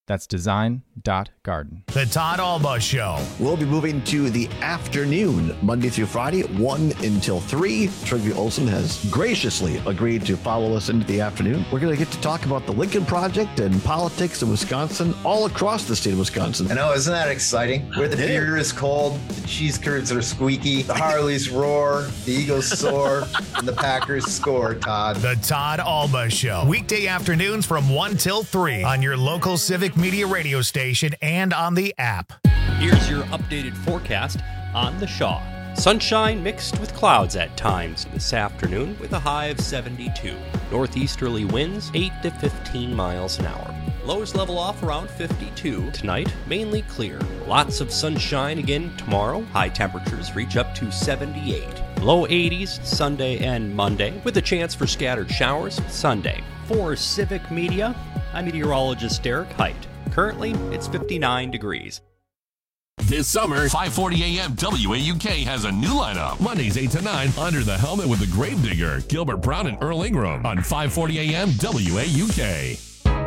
That's design dot garden. The Todd Alba Show. We'll be moving to the afternoon, Monday through Friday, one until three. Trygve Olsen has graciously agreed to follow us into the afternoon. We're going to get to talk about the Lincoln Project and politics in Wisconsin, all across the state of Wisconsin. I know, isn't that exciting? Where the beer is cold, the cheese curds are squeaky, the Harleys roar, the Eagles soar, and the Packers score, Todd. The Todd Alba Show. Weekday afternoons from one till three on your local Civic Media radio station and on the app. Here's your updated forecast on the Shaw. Sunshine mixed with clouds at times this afternoon with a high of seventy-two. Northeasterly winds eight to fifteen miles an hour. Lows level off around fifty-two. Tonight, mainly clear. Lots of sunshine again tomorrow. High temperatures reach up to seventy-eight. Low eighties Sunday and Monday with a chance for scattered showers Sunday. For Civic Media, I'm meteorologist Derek Height. Currently, it's fifty-nine degrees. This summer, five forty A M W A U K has a new lineup. Mondays eight to nine, Under the Helmet with the Gravedigger, Gilbert Brown and Earl Ingram on five forty A M W A U K.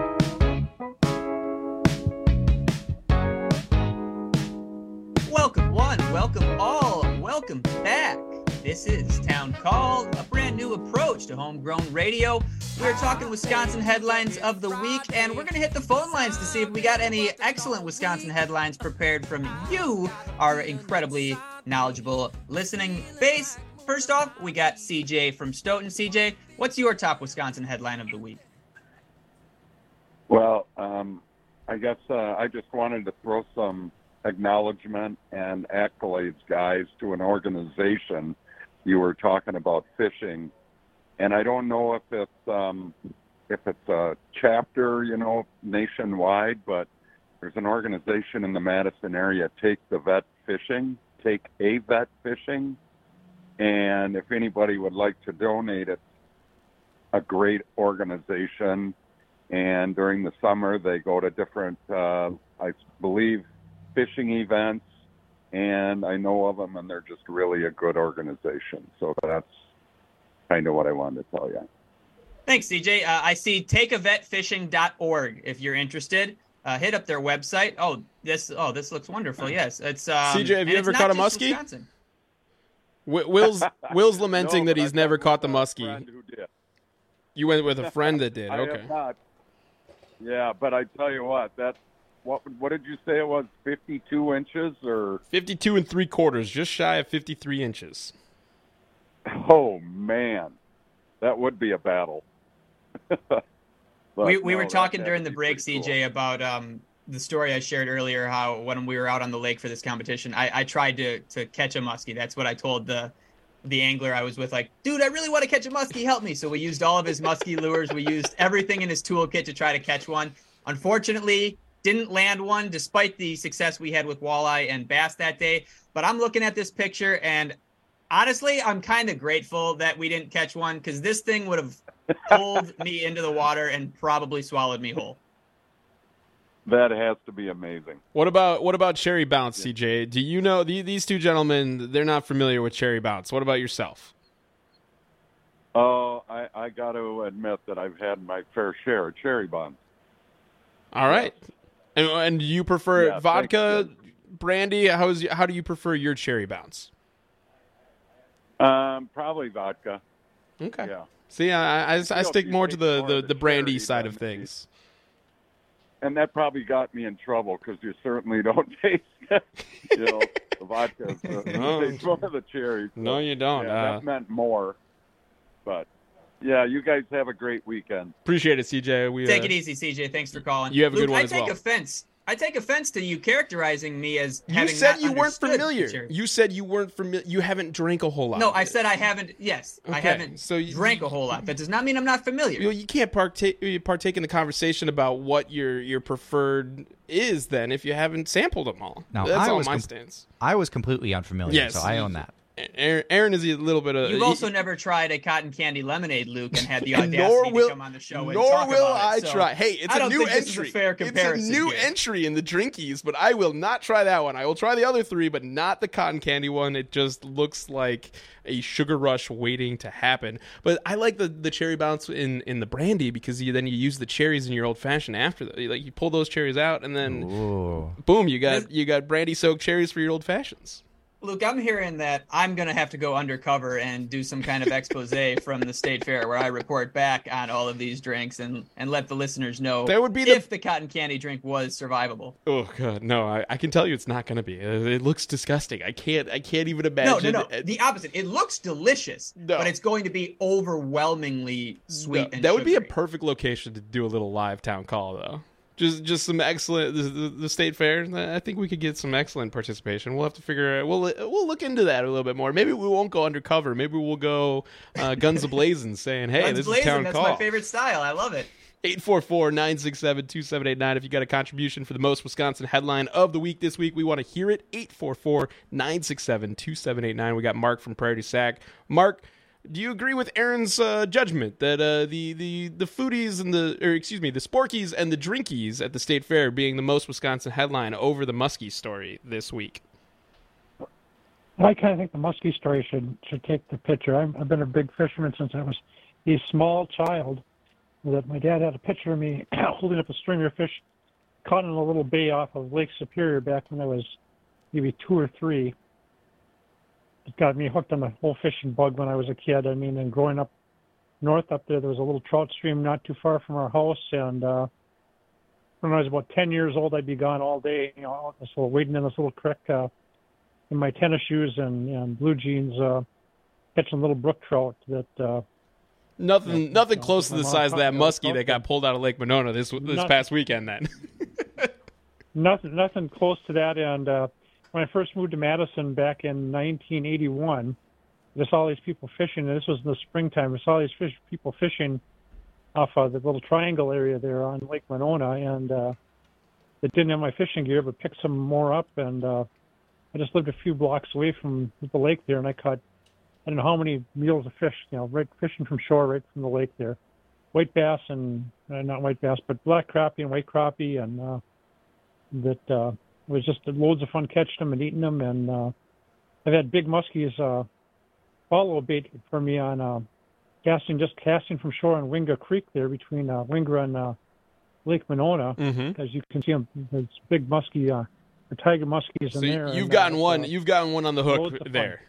Welcome one, welcome all, welcome back. This is Town Call, a brand new approach to homegrown radio. We're talking Wisconsin headlines of the week, and we're going to hit the phone lines to see if we got any excellent Wisconsin headlines prepared from you, our incredibly knowledgeable listening base. First off, we got C J from Stoughton. C J, what's your top Wisconsin headline of the week? Well, um, I guess uh, I just wanted to throw some acknowledgement and accolades, guys, to an organization. You were talking about fishing, and I don't know if it's um, if it's a chapter, you know, nationwide, but there's an organization in the Madison area, Take the Vet Fishing, Take a Vet Fishing, and if anybody would like to donate, it's a great organization. And during the summer, they go to different, uh, I believe, fishing events, and I know of them, and they're just really a good organization. So that's kind of what I wanted to tell you. Thanks, C J. Uh, I see take a vet fishing dot org if you're interested. Uh, hit up their website. Oh, this oh this looks wonderful. Yes, it's um, C J. Have you ever caught a muskie? W- Will's Will's lamenting no, that he's never caught the muskie. You went with a friend that did. I Okay. have not. Yeah, but I tell you what, that what what did you say it was? fifty-two inches or fifty-two and three quarters, just shy of fifty-three inches. Oh man, that would be a battle. But we we no, were talking that- during the that'd be break, pretty C J, about um, the story I shared earlier. How when we were out on the lake for this competition, I, I tried to to catch a muskie. That's what I told the the angler I was with. Like, dude, I really want to catch a muskie. Help me! So we used all of his muskie lures. We used everything in his toolkit to try to catch one. Unfortunately, didn't land one, despite the success we had with walleye and bass that day. But I'm looking at this picture, and honestly, I'm kind of grateful that we didn't catch one, because this thing would have pulled me into the water and probably swallowed me whole. That has to be amazing. What about what about cherry bounce, C J? Do you know the, these two gentlemen? They're not familiar with cherry bounce. What about yourself? Oh, I, I got to admit that I've had my fair share of cherry bombs. All right, and, and you prefer Yeah, vodka, brandy? How's how do you prefer your cherry bounce? Um, probably vodka. Okay. Yeah. See, I I, I feel stick you more to take the, more the, of the the brandy cherry side than of things. And that probably got me in trouble because you certainly don't taste, you know, the vodka. So No. you taste more of the cherries. So, No, you don't. Yeah, Uh, that meant more. But yeah, you guys have a great weekend. Appreciate it, C J. We Take uh, it easy, C J. Thanks for calling. You have a Luke, good one I as take well. offense. I take offense to you characterizing me as You having said not you weren't understood familiar. the cherry. You said you weren't familiar. You haven't drank a whole lot. No, of I it. said I haven't. Yes, I Okay, haven't so you- drank a whole lot. That does not mean I'm not familiar. You, you can't partake partake in the conversation about what your your preferred is then if you haven't sampled them all. No, That's I all was my com- stance. I was completely unfamiliar, Yes. so I own that. Aaron, Aaron is a little bit of. You've he, also never tried a cotton candy lemonade, Luke, and had the and audacity nor will, to come on the show and nor talk will about I it. So try. Hey, it's I a don't new think entry. This is a fair comparison. It's a new here. entry in the drinkies, but I will not try that one. I will try the other three, but not the cotton candy one. It just looks like a sugar rush waiting to happen. But I like the, the cherry bounce in, in the brandy because you, then you use the cherries in your old fashioned after that. Like you pull those cherries out and then Ooh. boom, you got you got brandy soaked cherries for your old fashions. Luke, I'm hearing that I'm going to have to go undercover and do some kind of expose from the State Fair where I report back on all of these drinks and, and let the listeners know that would be the... if the cotton candy drink was survivable. Oh, God, no, I, I can tell you it's not going to be. It, it looks disgusting. I can't I can't even imagine. No, no, no. The opposite. It looks delicious, no. but it's going to be overwhelmingly sweet no, and That sugary. would be a perfect location to do a little live town call, though. Just just some excellent the, the, the State Fair. I think we could get some excellent participation. We'll have to figure. We'll we'll look into that a little bit more. Maybe we won't go undercover. Maybe we'll go uh, guns a-blazing, saying, "Hey, Guns this blazing, is town that's call." That's my favorite style. I love it. eight four four, nine six seven, two seven eight nine. If you got a contribution for the most Wisconsin headline of the week this week, we want to hear it. eight four four, nine six seven, two seven eight nine. We got Mark from Prairie du Sac. Mark, do you agree with Aaron's uh, judgment that uh, the, the, the foodies and the, or excuse me, the sporkies and the drinkies at the State Fair being the most Wisconsin headline over the Muskie story this week? I kind of think the Muskie story should should take the picture. I'm, I've been a big fisherman since I was a small child. That my dad had a picture of me holding up a string of fish caught in a little bay off of Lake Superior back when I was maybe two or three. It got me hooked on the whole fishing bug when I was a kid. I mean, and growing up north up there, there was a little trout stream not too far from our house. And uh, when I was about ten years old, I'd be gone all day, you know, this little, wading in this little creek uh, in my tennis shoes and, and blue jeans, uh, catching little brook trout that. Uh, Nothing, yeah, nothing you know, close to the size of that muskie that got there. pulled out of Lake Monona this this Nothing. past weekend. Then nothing, nothing close to that. And uh, when I first moved to Madison back in nineteen eighty-one, I saw all these people fishing. And this was in the springtime. I saw all these fish, people fishing off of the little triangle area there on Lake Monona, and uh, it didn't have my fishing gear, but picked some more up. And uh, I just lived a few blocks away from the lake there, and I caught. I don't know how many meals of fish, you know, right fishing from shore, right from the lake there. White bass and, uh, not white bass, but black crappie and white crappie. And uh, that uh, was just loads of fun catching them and eating them. And uh, I've had big muskies uh, follow bait for me on uh, casting, just casting from shore on Winga Creek there between uh, Winga and uh, Lake Monona. Mm-hmm. As you can see them, there's big muskie, uh, the tiger muskies so in there. you've and, gotten uh, one. uh, You've gotten one on the hook there.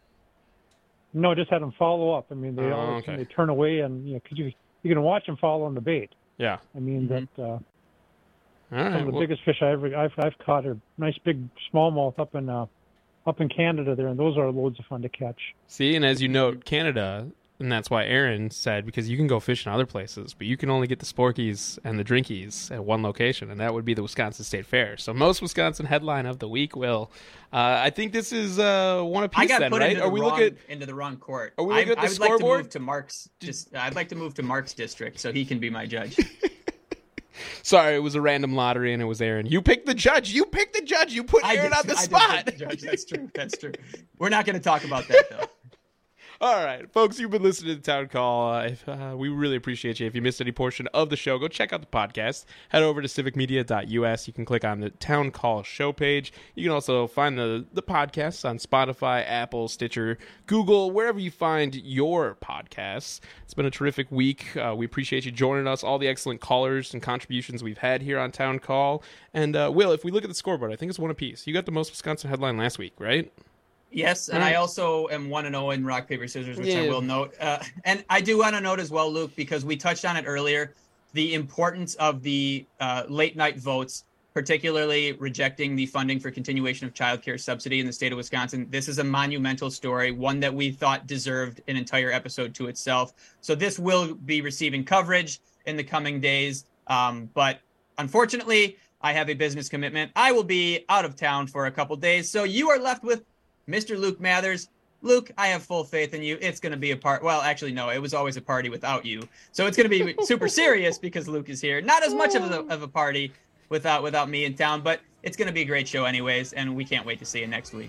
No, just had them follow up. I mean, they Oh, all okay. they turn away, and you know, because you you can watch them follow on the bait. Yeah. I mean Mhm. that uh, All some right. of the well- biggest fish I ever I've I've caught are nice big smallmouth up in uh, up in Canada there, and those are loads of fun to catch. See, and as you note, Canada, and that's why Aaron said, because you can go fish in other places, but you can only get the sporkies and the drinkies at one location, and that would be the Wisconsin State Fair. So most Wisconsin headline of the week, Will. Uh, I think this is uh, one apiece I got then, put right? into Are the we wrong, looking into the wrong court. Are we I, looking at the I would like to scoreboard? move to Mark's. Just, I'd like to move to Mark's district so he can be my judge. Sorry, it was a random lottery, and it was Aaron. You picked the judge. You picked the judge. You put I Aaron did- on the I did spot. pick the judge. That's true. That's true. We're not going to talk about that though. All right, folks, you've been listening to the Town Call. Uh, if, uh, we really appreciate you. If you missed any portion of the show, go check out the podcast. Head over to civic media dot u s. You can click on the Town Call show page. You can also find the, the podcasts on Spotify, Apple, Stitcher, Google, wherever you find your podcasts. It's been a terrific week. Uh, we appreciate you joining us, all the excellent callers and contributions we've had here on Town Call. And, uh, Will, if we look at the scoreboard, I think it's one apiece. You got the most Wisconsin headline last week, right? Yes, and All right. I also am one and zero in rock paper scissors, which I Yeah. will note. Uh, and I do want to note as well, Luke, because we touched on it earlier, the importance of the uh, late night votes, particularly rejecting the funding for continuation of child care subsidy in the state of Wisconsin. This is a monumental story, one that we thought deserved an entire episode to itself. So this will be receiving coverage in the coming days. Um, but unfortunately, I have a business commitment. I will be out of town for a couple days. So you are left with Mister Luke Mathers. Luke, I have full faith in you. It's going to be a part. Well, actually, no, it was always a party without you. So it's going to be super serious because Luke is here. Not as much of a, of a party without without me in town, but it's going to be a great show anyways, and we can't wait to see you next week.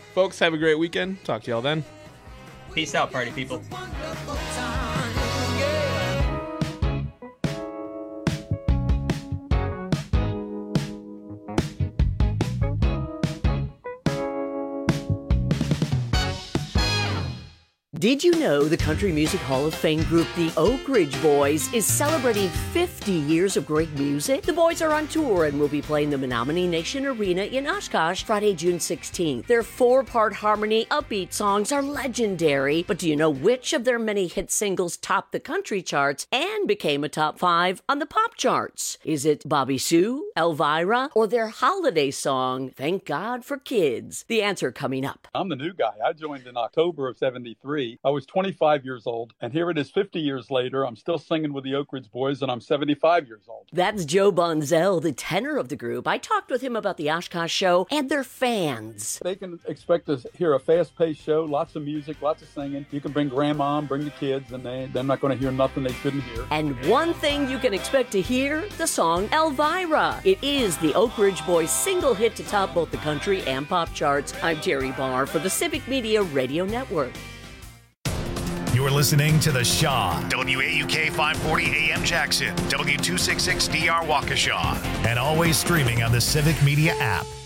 Folks, have a great weekend. Talk to y'all then. Peace out, party people. Did you know the Country Music Hall of Fame group, the Oak Ridge Boys, is celebrating fifty years of great music? The boys are on tour and will be playing the Menominee Nation Arena in Oshkosh Friday, June sixteenth. Their four-part harmony, upbeat songs are legendary, but do you know which of their many hit singles topped the country charts and became a top five on the pop charts? Is it Bobby Sue, Elvira, or their holiday song, Thank God for Kids? The answer coming up. I'm the new guy. I joined in October of seventy-three. I was twenty-five years old, and here it is fifty years later. I'm still singing with the Oak Ridge Boys, and I'm seventy-five years old. That's Joe Bonzell, the tenor of the group. I talked with him about the Oshkosh show and their fans. They can expect to hear a fast-paced show, lots of music, lots of singing. You can bring grandma, bring the kids, and they, they're not going to hear nothing they shouldn't hear. And one thing you can expect to hear, the song Elvira. It is the Oak Ridge Boys' single hit to top both the country and pop charts. I'm Terry Barr for the Civic Media Radio Network. You're listening to The Shaw, W A U K five forty A M Jackson, W two sixty-six D R Waukesha, and always streaming on the Civic Media app.